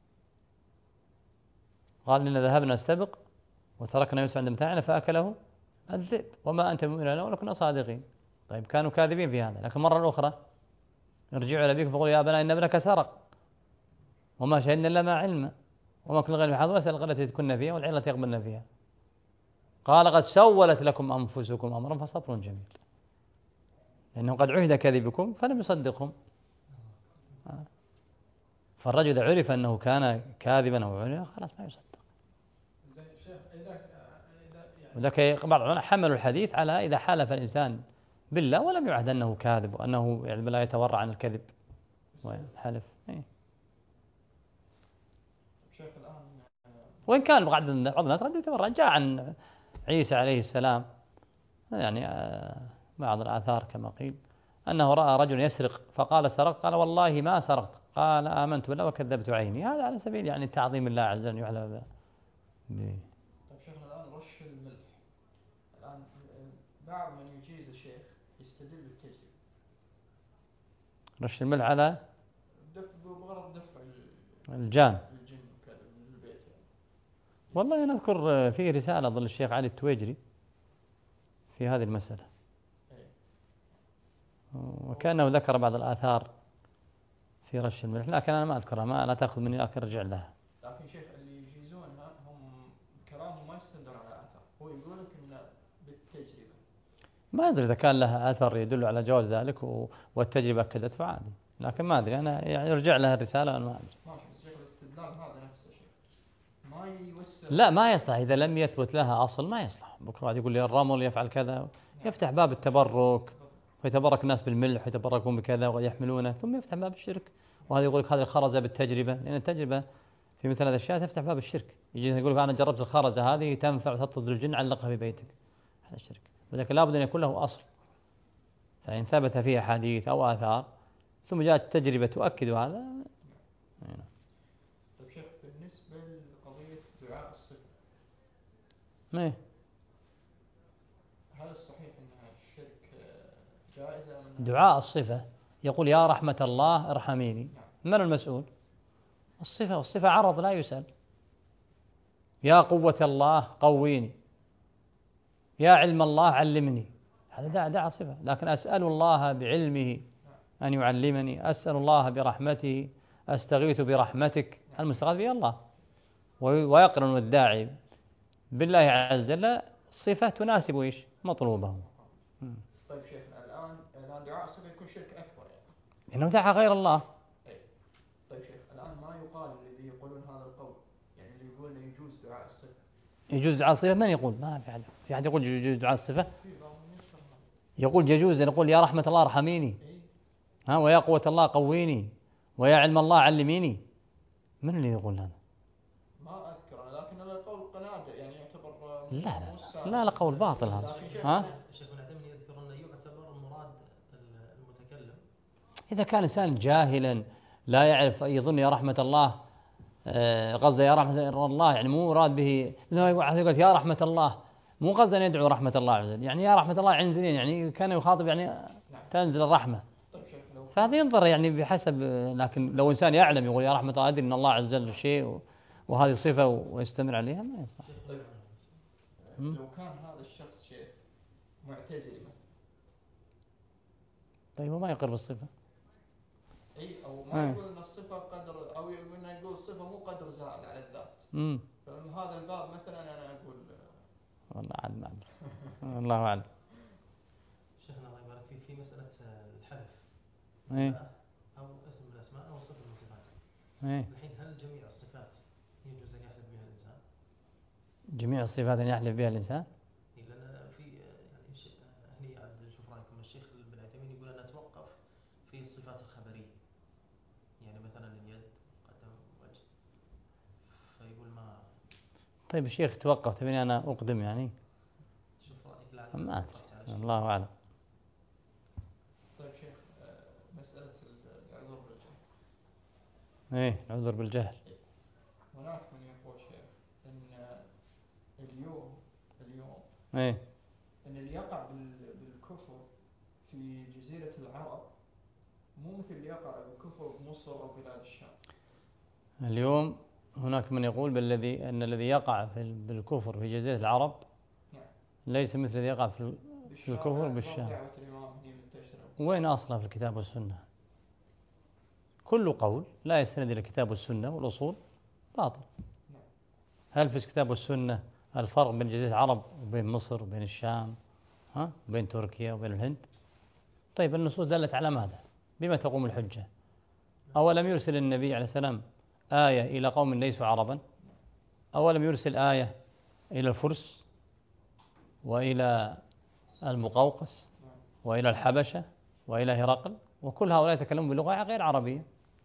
قال إن ذهبنا نستبق وتركنا يوسف عند متاعنا فأكله الذئب وما أنت بمؤمن لنا ولو كنا صادقين. طيب كانوا كاذبين في هذا، لكن مرة أخرى يرجعوا إلى أبيك فقولوا يا أبنا إن ابنك سرق وما شهدنا إلا ما علم وما كنا غير بحظ واسأل القرية التي كنا فيها والعلة يقبلنا فيها. قال قد سولت لكم أنفسكم أمرا فصبر جميل، لأنه قد عهد كذبكم فلم يصدقهم. فالرجل إذا عرف أنه كان كاذبا أو عرف خلاص ما يصدق. وذلك بعض العلماء حملوا الحديث على إذا حلف الإنسان بالله ولم يعهد أنه كاذب وأنه يعني لا يتورع عن الكذب والحلف. وإن كان بعض الناس قد يتورع. جاء عن عيسى عليه السلام يعني بعض الآثار كما قيل أنه رأى رجل يسرق فقال سرقت، قال والله ما سرقت، قال آمنت بالله وكذبت عيني. هذا على سبيل يعني تعظيم الله عز وجل يعلم به. طيب شيخنا الآن رش الملح، الآن بعض من يجيز الشيخ يستدل بالكذب. رش الملح على دفع بغرض دفع الجان الجن وكذا من البيت يعني. والله أنا أذكر في رسالة ظل الشيخ علي التويجري في هذه المسألة. وكأنه ذكر بعض الآثار في رش الملح، لكن أنا ما أذكرها، ما لا تأخذ مني، لكن ارجع لها. لكن شيخ اللي يجيزونها هم كلامهم ما يستندون على آثار، هو يقول لك إنه بالتجربة. ما أدري إذا كان لها أثر يدل على جواز ذلك والتجربة أكدت فعادي، لكن ما أدري أنا، يعني يرجع لها الرسالة، أنا ما أدري. ماشي، بس شيخ الاستدلال هذا نفسه شيء ما يوسع. لا ما يصلح، إذا لم يثبت لها أصل ما يصلح. بكرة واحد يقول لي الرمل يفعل كذا، يفتح باب التبرك، ويتبرك الناس بالملح ويتبركون بكذا ويحملونه، ثم يفتح باب الشرك. وهذا يقول لك هذه الخرزة بالتجربة، لأن التجربة في مثل هذه الأشياء تفتح باب الشرك. يجي يقول لك أنا جربت الخرزة هذه تنفع وتطرد الجن، علقها في بيتك، هذا الشرك. ولكن لابد أن يكون له أصل، فإن ثبت فيها حديث أو آثار ثم جاءت التجربة تؤكد هذا. طيب شيخ بالنسبة لقضية دعاء الصفة، ما هل الصحيح أنها الشرك جائزة أم دعاء الصفة يقول يا رحمة الله ارحميني، من المسؤول؟ الصفة، والصفة عرض لا يسأل. يا قوة الله قويني، يا علم الله علمني، هذا دعاء دعاء صفة. لكن أسأل الله بعلمه أن يعلمني، أسأل الله برحمته، أستغيث برحمتك، المستغاث به الله. ويقرن الداعي بالله عز وجل صفة تناسب إيش مطلوبه. طيب شيخنا الآن الآن دعاء الصفة يكون شرك أكبر يعني، إنه دعا غير الله. أي. طيب شيخ الآن ما يقال الذي يقولون هذا القول، يعني اللي يقول إنه يجوز دعاء الصفة. يجوز دعاء الصفة؟ من يقول؟ ما في أحد، في أحد يقول يجوز دعاء الصفة؟ يقول يجوز أن يقول يا رحمة الله ارحميني، ها، ويا قوة الله قويني، ويا علم الله علميني. من اللي يقول هذا؟ ما أذكر، لكن هذا قول قنادة يعني يعتبر. لا لا لا, لا قول باطل هذا. ها؟ الشيخ العثيمين يذكر أنه يعتبر مراد المتكلم إذا كان إنسان جاهلا لا يعرف يظن يا رحمة الله قصده يا رحمة الله، يعني مو مراد به، يقول يا رحمة الله، مو قصده أن يدعو رحمة الله عز وجل، يعني يا رحمة الله عنزلين، يعني كان يخاطب يعني تنزل الرحمة. فهذا ينظر يعني بحسب، لكن لو إنسان يعلم يقول يا رحمة الله أدري أن الله عز وجل شيء وهذه صفة ويستمر عليها ما يصح. لو كان هذا الشخص شيخ معتزلي طيب وما يقر بالصفة، اي او ما يقول ان الصفه قدر، او يقول انه يقول الصفه مو قدر زائد على الذات. امم فهذا الباب مثلا انا اقول والله عاد ما ادري والله اعلم. شيخنا الله يبارك فيك، في مساله الحلف ايه او اسم من الاسماء او صفه من الصفات. ايه الحين هل جميع الصفات يجوز ان يحلف بها الانسان؟ جميع الصفات ان يحلف بها الانسان؟ لان في يعني هني عاد نشوف رايكم، الشيخ ابن عثيمين يقول ان نتوقف في الصفات الخبريه، يعني مثلا اليد قدم وجه، فيقول ما. طيب الشيخ توقف، تبيني انا اقدم يعني؟ شوف رايك. لا ما ادري الله اعلم. طيب شيخ مساله العذر بالجهل. ايه العذر بالجهل. هناك من يقول شيخ ان اليوم اليوم ايه ان اللي يقع بالكفر في جزيره العرب مو مثل اللي يقع بالكفر بمصر او بلاد الشام. اليوم هناك من يقول بالذي ان الذي يقع في بالكفر في جزيرة العرب ليس مثل الذي يقع في الكفر بالشام. وين أصله في الكتاب والسنة؟ كل قول لا يستند إلى الكتاب والسنة والأصول باطل. هل في الكتاب والسنة الفرق بين جزيرة العرب وبين مصر وبين الشام، ها، وبين تركيا وبين الهند؟ طيب النصوص دلت على ماذا؟ بما تقوم الحجة؟ أولم يرسل النبي عليه السلام آية إلى قوم ليسوا عربا؟ أولم يرسل آية إلى الفرس وإلى المقوقس وإلى الحبشة وإلى هرقل، وكل هؤلاء يتكلمون بلغة غير عربية.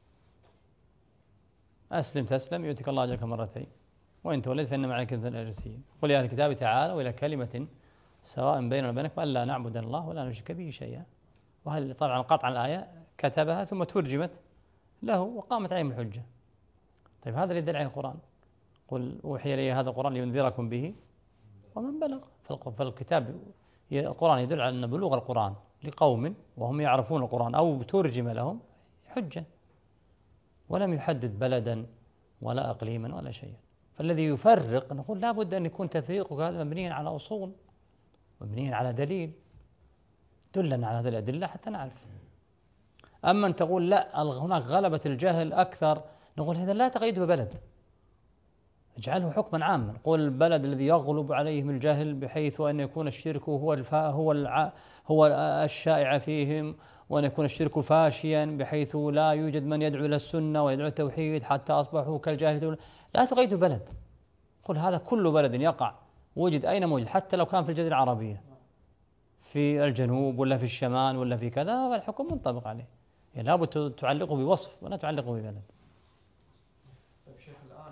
أسلم تسلم يؤتك الله أجرك مرتين وإن توليت فإنما عليك مثل الأجرسين. قل يا أهل الكتاب تعالوا إلى كلمة سواء بيننا وبينكم ألا نعبد الله ولا نشرك به شيئا. وهل طبعا قطعا الآية كتبها ثم ترجمت له وقامت عليهم الحجة. طيب هذا اللي يدل عليه القرآن، قل أوحي إلي هذا القرآن لينذركم به ومن بلغ. فالكتاب القرآن يدل على أن بلوغ القرآن لقوم وهم يعرفون القرآن أو ترجم لهم حجة، ولم يحدد بلدا ولا أقليما ولا شيئا. فالذي يفرق نقول لا بد أن يكون تفريقك هذا مبنيا على أصول، مبنيا على دليل. دلنا على هذه الأدلة حتى نعرف. أما أن تقول لا هناك غلبة الجهل أكثر، نقول هذا لا تقيده ببلد، اجعله حكما عاما. قول البلد الذي يغلب عليهم الجهل بحيث أن يكون الشرك هو الفا هو الع هو الشائع فيهم، وأن يكون الشرك فاشيا بحيث لا يوجد من يدعو إلى السنة ويدعو التوحيد حتى أصبحوا كالجاهلين. لا تقيده بلد، قل هذا كل بلد يقع وجد أين موجد، حتى لو كان في الجزيرة العربية في الجنوب ولا في الشمال ولا في كذا، فالحكم منطبق عليه. يعني لابد تعلقه بوصف ولا تعلقه ببلد. طيب شيخ الآن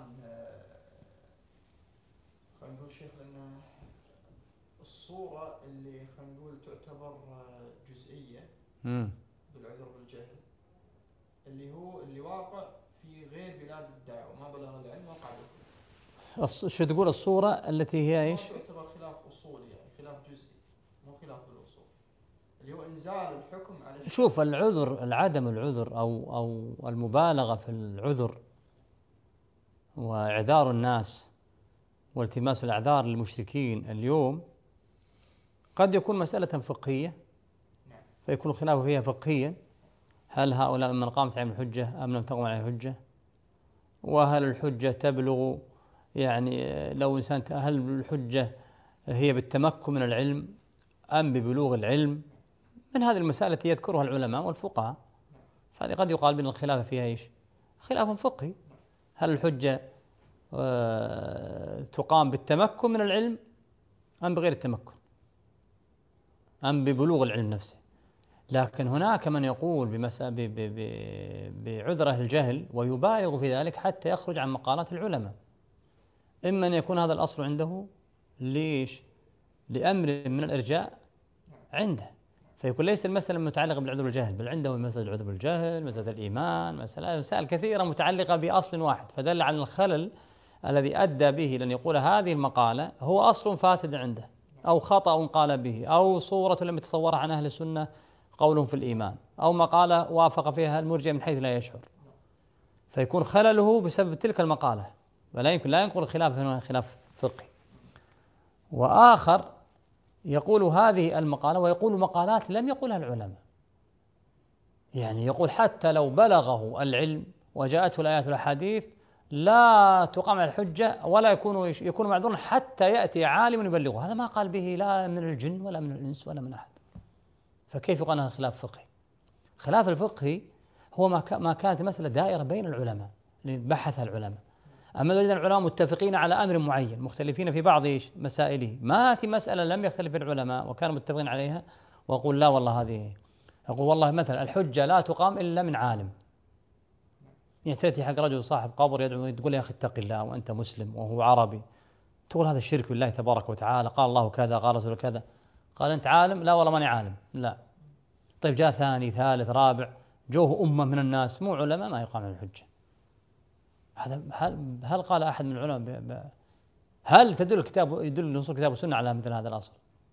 خلينا نقول شيخ لأن الصورة اللي خلينا نقول تعتبر جزئية امم بالعذر بالجهل، اللي هو اللي واقع في غير بلاد الدعوة ما بلغ العلم وقع به. شو تقول الصورة التي هي ايش؟ تعتبر خلاف أصولي، يعني خلاف جزئي مو خلاف بالأصول، اللي هو إنزال الحكم على. شوف العذر، العدم العذر أو أو المبالغة في العذر وإعذار الناس والتماس الأعذار للمشركين اليوم قد يكون مسألة فقهية، فيكون الخلاف فيها فقهيا، هل هؤلاء من قامت عليهم الحجة أم لم تقم عليهم الحجة، وهل الحجة تبلغ يعني لو إنسان هل الحجة هي بالتمكن من العلم أم ببلوغ العلم، من هذه المسائل التي يذكرها العلماء والفقهاء. فهذه قد يقال بأن الخلاف فيها إيش؟ خلاف فقهي، هل الحجة تقام بالتمكن من العلم أم بغير التمكن أم ببلوغ العلم نفسه. لكن هناك من يقول بعذره الجهل ويبالغ في ذلك حتى يخرج عن مقالات العلماء. إما أن يكون هذا الأصل عنده ليش؟ لأمر من الإرجاء عنده، فيكون ليس المسألة متعلقة بالعذر بالجهل، بل عنده مسألة العذر بالجهل، مسألة الإيمان، مسألة مسائل كثيرة متعلقة بأصل واحد، فدل على الخلل الذي أدى به لأن يقول هذه المقالة هو أصل فاسد عنده، أو خطأ قال به، أو صورة لم يتصورها عن أهل السنة قولهم في الإيمان، أو مقالة وافق فيها المرجئة من حيث لا يشعر، فيكون خلله بسبب تلك المقالة، ولا يمكن لا ينقل الخلاف هنا خلاف فقهي. وآخر يقول هذه المقالة ويقول مقالات لم يقولها العلماء، يعني يقول حتى لو بلغه العلم وجاءته الآيات والأحاديث لا تقام على الحجة ولا يكون يكون معذورا حتى يأتي عالم يبلغه. هذا ما قال به لا من الجن ولا من الإنس ولا من أحد، فكيف يقال هذا خلاف فقهي؟ خلاف الفقهي هو ما كانت مسألة دائرة بين العلماء اللي بحثها العلماء. أما إذا العلماء متفقين على أمر معين مختلفين في بعض مسائله، ما في مسألة لم يختلف العلماء وكانوا متفقين عليها وأقول لا والله هذه، أقول والله مثلا الحجة لا تقام إلا من عالم، يعني تأتي حق رجل صاحب قبر يدعو تقول يا أخي اتق الله وأنت مسلم وهو عربي، تقول هذا الشرك بالله تبارك وتعالى، قال الله كذا قال رسول كذا، قال أنت عالم؟ لا والله ماني عالم. لا طيب جاء ثاني ثالث رابع جوه أمة من الناس مو علماء ما يقام على الحجة. هذا هل, هل قال أحد من العلماء هل تدل الكتاب يدل نصوص الكتاب والسنة على مثل هذا الأصل؟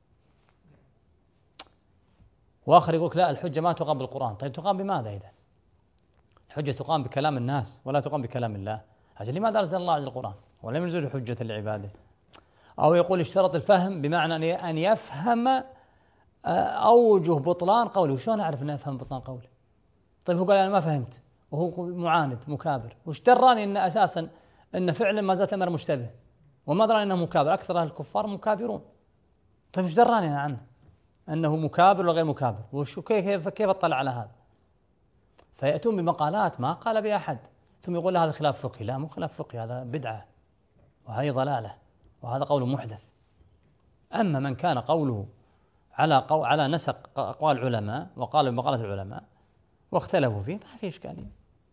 وآخر يقول لا الحجة ما تقام بالقرآن. طيب تقام بماذا إذا؟ الحجة تقام بكلام الناس ولا تقام بكلام الله. أجل لماذا أنزل الله على القرآن ولم ينزل حجة لعباده؟ أو يقول اشترط الفهم بمعنى أن يفهم أوجه بطلان قوله. وشون أعرف أن أفهم بطلان قوله؟ طيب هو قال أنا ما فهمت وهو معاند مكابر، وش دراني أن أساسا أن فعلا ما زالت الأمر مشتبه وما دراني أنه مكابر؟ أكثر أهل الكفار مكابرون. طيب وش دراني أنا عنه أنه مكابر وغير مكابر؟ وش كيف كيف اطلع على هذا؟ فيأتون بمقالات ما قال بها أحد ثم يقول هذا خلاف فقهي. لا مو خلاف فقهي، هذا بدعة وهذه ضلالة وهذا قول محدث. أما من كان قوله على قو على نسق أقوال العلماء وقال بمقالة العلماء واختلفوا فيه ما في إشكالية.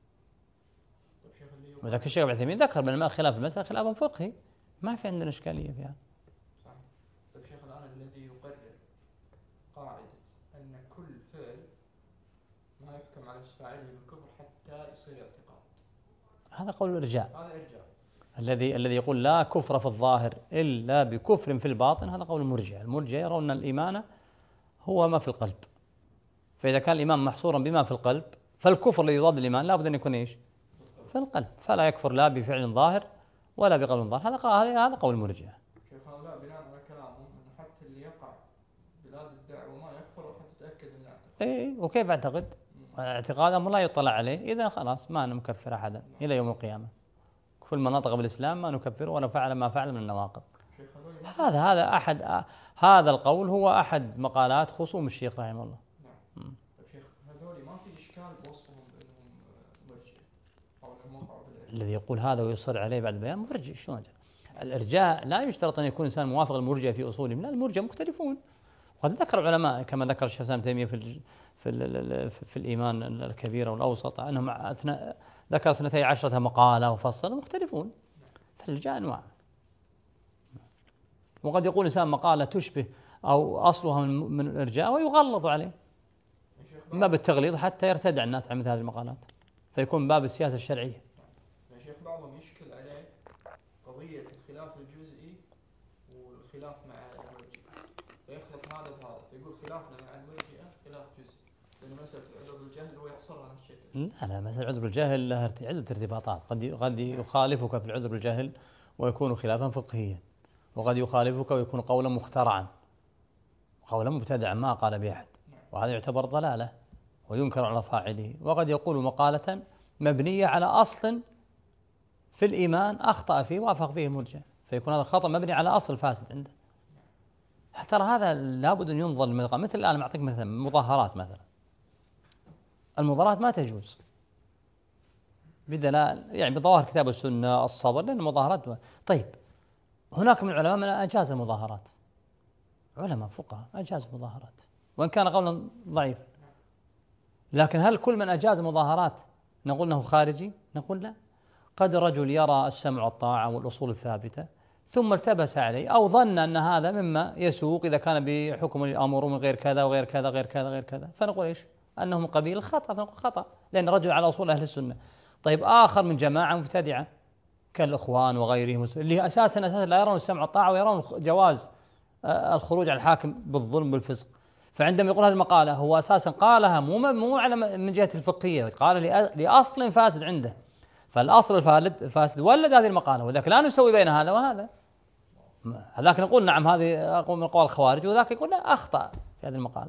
وذاك الشيخ ابن عثيمين ذكر من خلاف المسألة خلاف فقهي ما في عندنا إشكالية فيها. طيب شيخ الآن الذي يقرر قاعدة أن كل فعل ما يحكم على فاعله بالكفر حتى يصير اعتقاد، هذا قول الإرجاء. هذا إرجاء. الذي الذي يقول لا كفر في الظاهر إلا بكفر في الباطن هذا قول المرجئة. المرجئة يرون أن الإيمان هو ما في القلب، فإذا كان الإيمان محصورا بما في القلب فالكفر الذي يضاد الإيمان لا بد أن يكون إيش؟ في القلب، فلا يكفر لا بفعل ظاهر ولا بقول ظاهر. هذا هذا قول المرجئة. شيخ هؤلاء بناء على كلامهم أن حتى اللي يقع بلاد الدعوة ما يكفر حتى إيه وكيف أعتقد؟ اعتقاد أمر لا يطلع عليه، إذا خلاص ما نكفر أحدا إلى يوم القيامة. كل من نطق بالإسلام ما نكفره ولا فعل ما فعل من النواقض. هذا هذا أحد هذا القول هو أحد مقالات خصوم الشيخ رحمه الله. نعم. شيخ هذول ما في إشكال بوصفهم بأنهم مرجئة أو أنهم وقعوا بالإرجاء. الذي يقول هذا ويصر عليه بعد بيان مرجئ. شلون؟ الإرجاء لا يشترط أن يكون إنسان موافق للمرجئة في أصولهم، لا، المرجئة مختلفون. وقد ذكر العلماء كما ذكر الشيخ الإسلام ابن تيمية في في في الإيمان الكبير والأوسط أنهم أثناء ذكر اثنتي عشرة مقالة وفصل مختلفون. فالإرجاء أنواع. وقد يقول إنسان مقالة تشبه أو أصلها من الإرجاء ويغلظ عليه من باب التغليظ حتى يرتدع الناس عن مثل هذه المقالات، فيكون باب السياسة الشرعية. يا شيخ بعضهم يشكل عليه قضية الخلاف الجزئي والخلاف مع المرجئة، فيخلط هذا بهذا، فيقول خلافنا مع المرجئة خلاف جزئي، لأن مسألة العذر بالجهل هو يحصرها على الشكل. لا لا، مسألة العذر بالجهل لها عدة ارتباطات، قد قد يخالفك في العذر بالجهل ويكون خلافا فقهيا، وقد يخالفك ويكون قولا مخترعا، قولا مبتدعا ما قال به أحد، وهذا يعتبر ضلالة وينكر على فاعله. وقد يقول مقالة مبنية على أصل في الإيمان أخطأ فيه وافق فيه المرجئة، فيكون هذا الخطأ مبني على أصل فاسد عنده. ترى هذا لابد أن ينظر للمقام. مثل الآن أعطيك مثلا المظاهرات، مثلا المظاهرات ما تجوز بدلال يعني بظواهر كتاب السنة الصبر، لأن المظاهرات. طيب هناك من العلماء من أجاز المظاهرات، علماء فقهاء أجاز المظاهرات وإن كان قولا ضعيفا، لكن هل كل من أجاز المظاهرات نقول أنه خارجي؟ نقول لا. قد رجل يرى السمع والطاعة والأصول الثابتة ثم التبس عليه أو ظن أن هذا مما يسوق إذا كان بحكم الأمر من غير كذا وغير كذا غير كذا غير كذا، فنقول إيش؟ أنه من قبيل الخطأ، فنقول خطأ لأن رجل على أصول أهل السنة. طيب آخر من جماعة مبتدعة كالإخوان وغيرهم اللي أساسا أساسا لا يرون السمع والطاعة ويرون جواز الخروج على الحاكم بالظلم والفسق، فعندما يقول هذه المقالة هو أساسا قالها مو مو على من جهة الفقهية، قال لأصل فاسد عنده، فالأصل الفاسد فاسد ولد هذه المقالة، وذاك لا نسوي بين هذا وهذا. هذاك نقول نعم هذه أقوم من قول الخوارج، وذاك يقول لا أخطأ في هذه المقالة.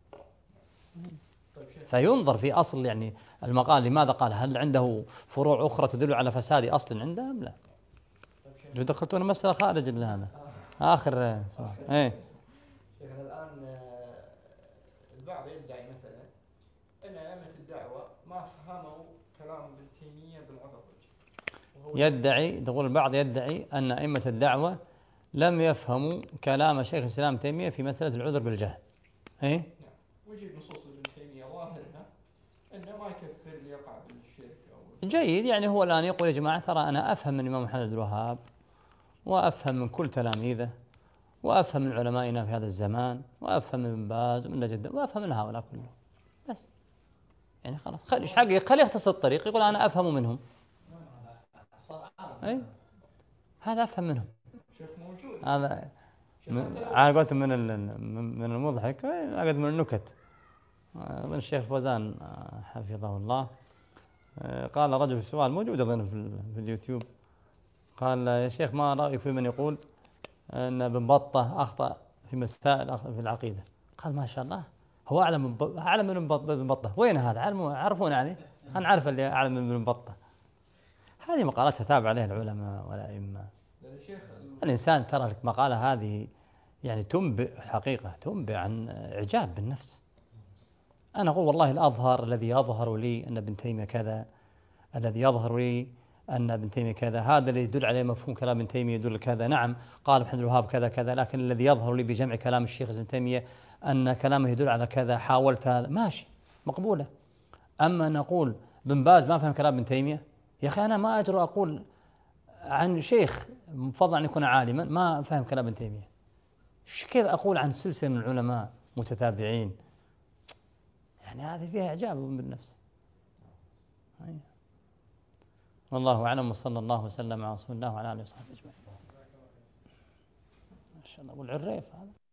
فينظر في أصل يعني المقال لماذا قال، هل عنده فروع أخرى تدل على فساد أصل عنده أم لا؟ جو دخلتونا مسألة خارج من هذا. آخر سؤال. إيه. شيخنا الآن البعض يدعي مثلا أن أئمة الدعوة ما فهموا كلام ابن تيمية بالعذر. يدعي تقول البعض يدعي أن أئمة الدعوة لم يفهموا كلام شيخ الإسلام ابن تيمية في مسألة العذر بالجهل. إيه؟ نعم. ويجيب نصوص ابن تيمية ظاهرها أنه ما يكفر اللي يقع بالشرك أو جيد. يعني هو الآن يقول يا جماعة ترى أنا أفهم من الإمام محمد بن الوهاب وأفهم من كل تلاميذه وأفهم من علمائنا في هذا الزمان وأفهم من ابن باز ومن نجد وأفهم من هؤلاء كلهم، بس يعني خلاص خلي إيش حقه، خليه يختصر الطريق يقول أنا أفهم منهم. أي هذا أفهم منهم. هذا أنا قلت من من المضحك أقعد من النكت من الشيخ فوزان حفظه الله. قال رجل في سؤال موجود أظن في اليوتيوب، قال يا شيخ ما رأيك في من يقول أن ابن بطة أخطأ في مسائل في العقيدة؟ قال ما شاء الله هو أعلم أعلم من ابن بطة. وين هذا؟ عرفون يعني أنا عارف اللي أعلم من ابن بطة. هذه مقالات تتابع عليها العلماء والأئمة. الإنسان ترى المقالة هذه يعني تنبئ حقيقة، تنبئ عن إعجاب بالنفس. أنا أقول والله الأظهر الذي يظهر لي أن ابن تيمية كذا، الذي يظهر لي أن ابن تيمية كذا، هذا اللي يدل عليه مفهوم كلام ابن تيمية يدل كذا. نعم قال محمد الوهاب كذا كذا، لكن الذي يظهر لي بجمع كلام الشيخ ابن تيمية أن كلامه يدل على كذا، حاولت هذا ماشي مقبولة. أما نقول بن باز ما فهم كلام ابن تيمية، يا أخي أنا ما أجرؤ أقول عن شيخ مفضل أن يكون عالما ما فهم كلام ابن تيمية، كيف أقول عن سلسلة من العلماء متتابعين؟ يعني هذه فيها إعجاب بالنفس. والله أعلم، وصلى الله وسلم على رسول الله وعلى آله وصحبه أجمعين. ما شاء الله. والعريف هذا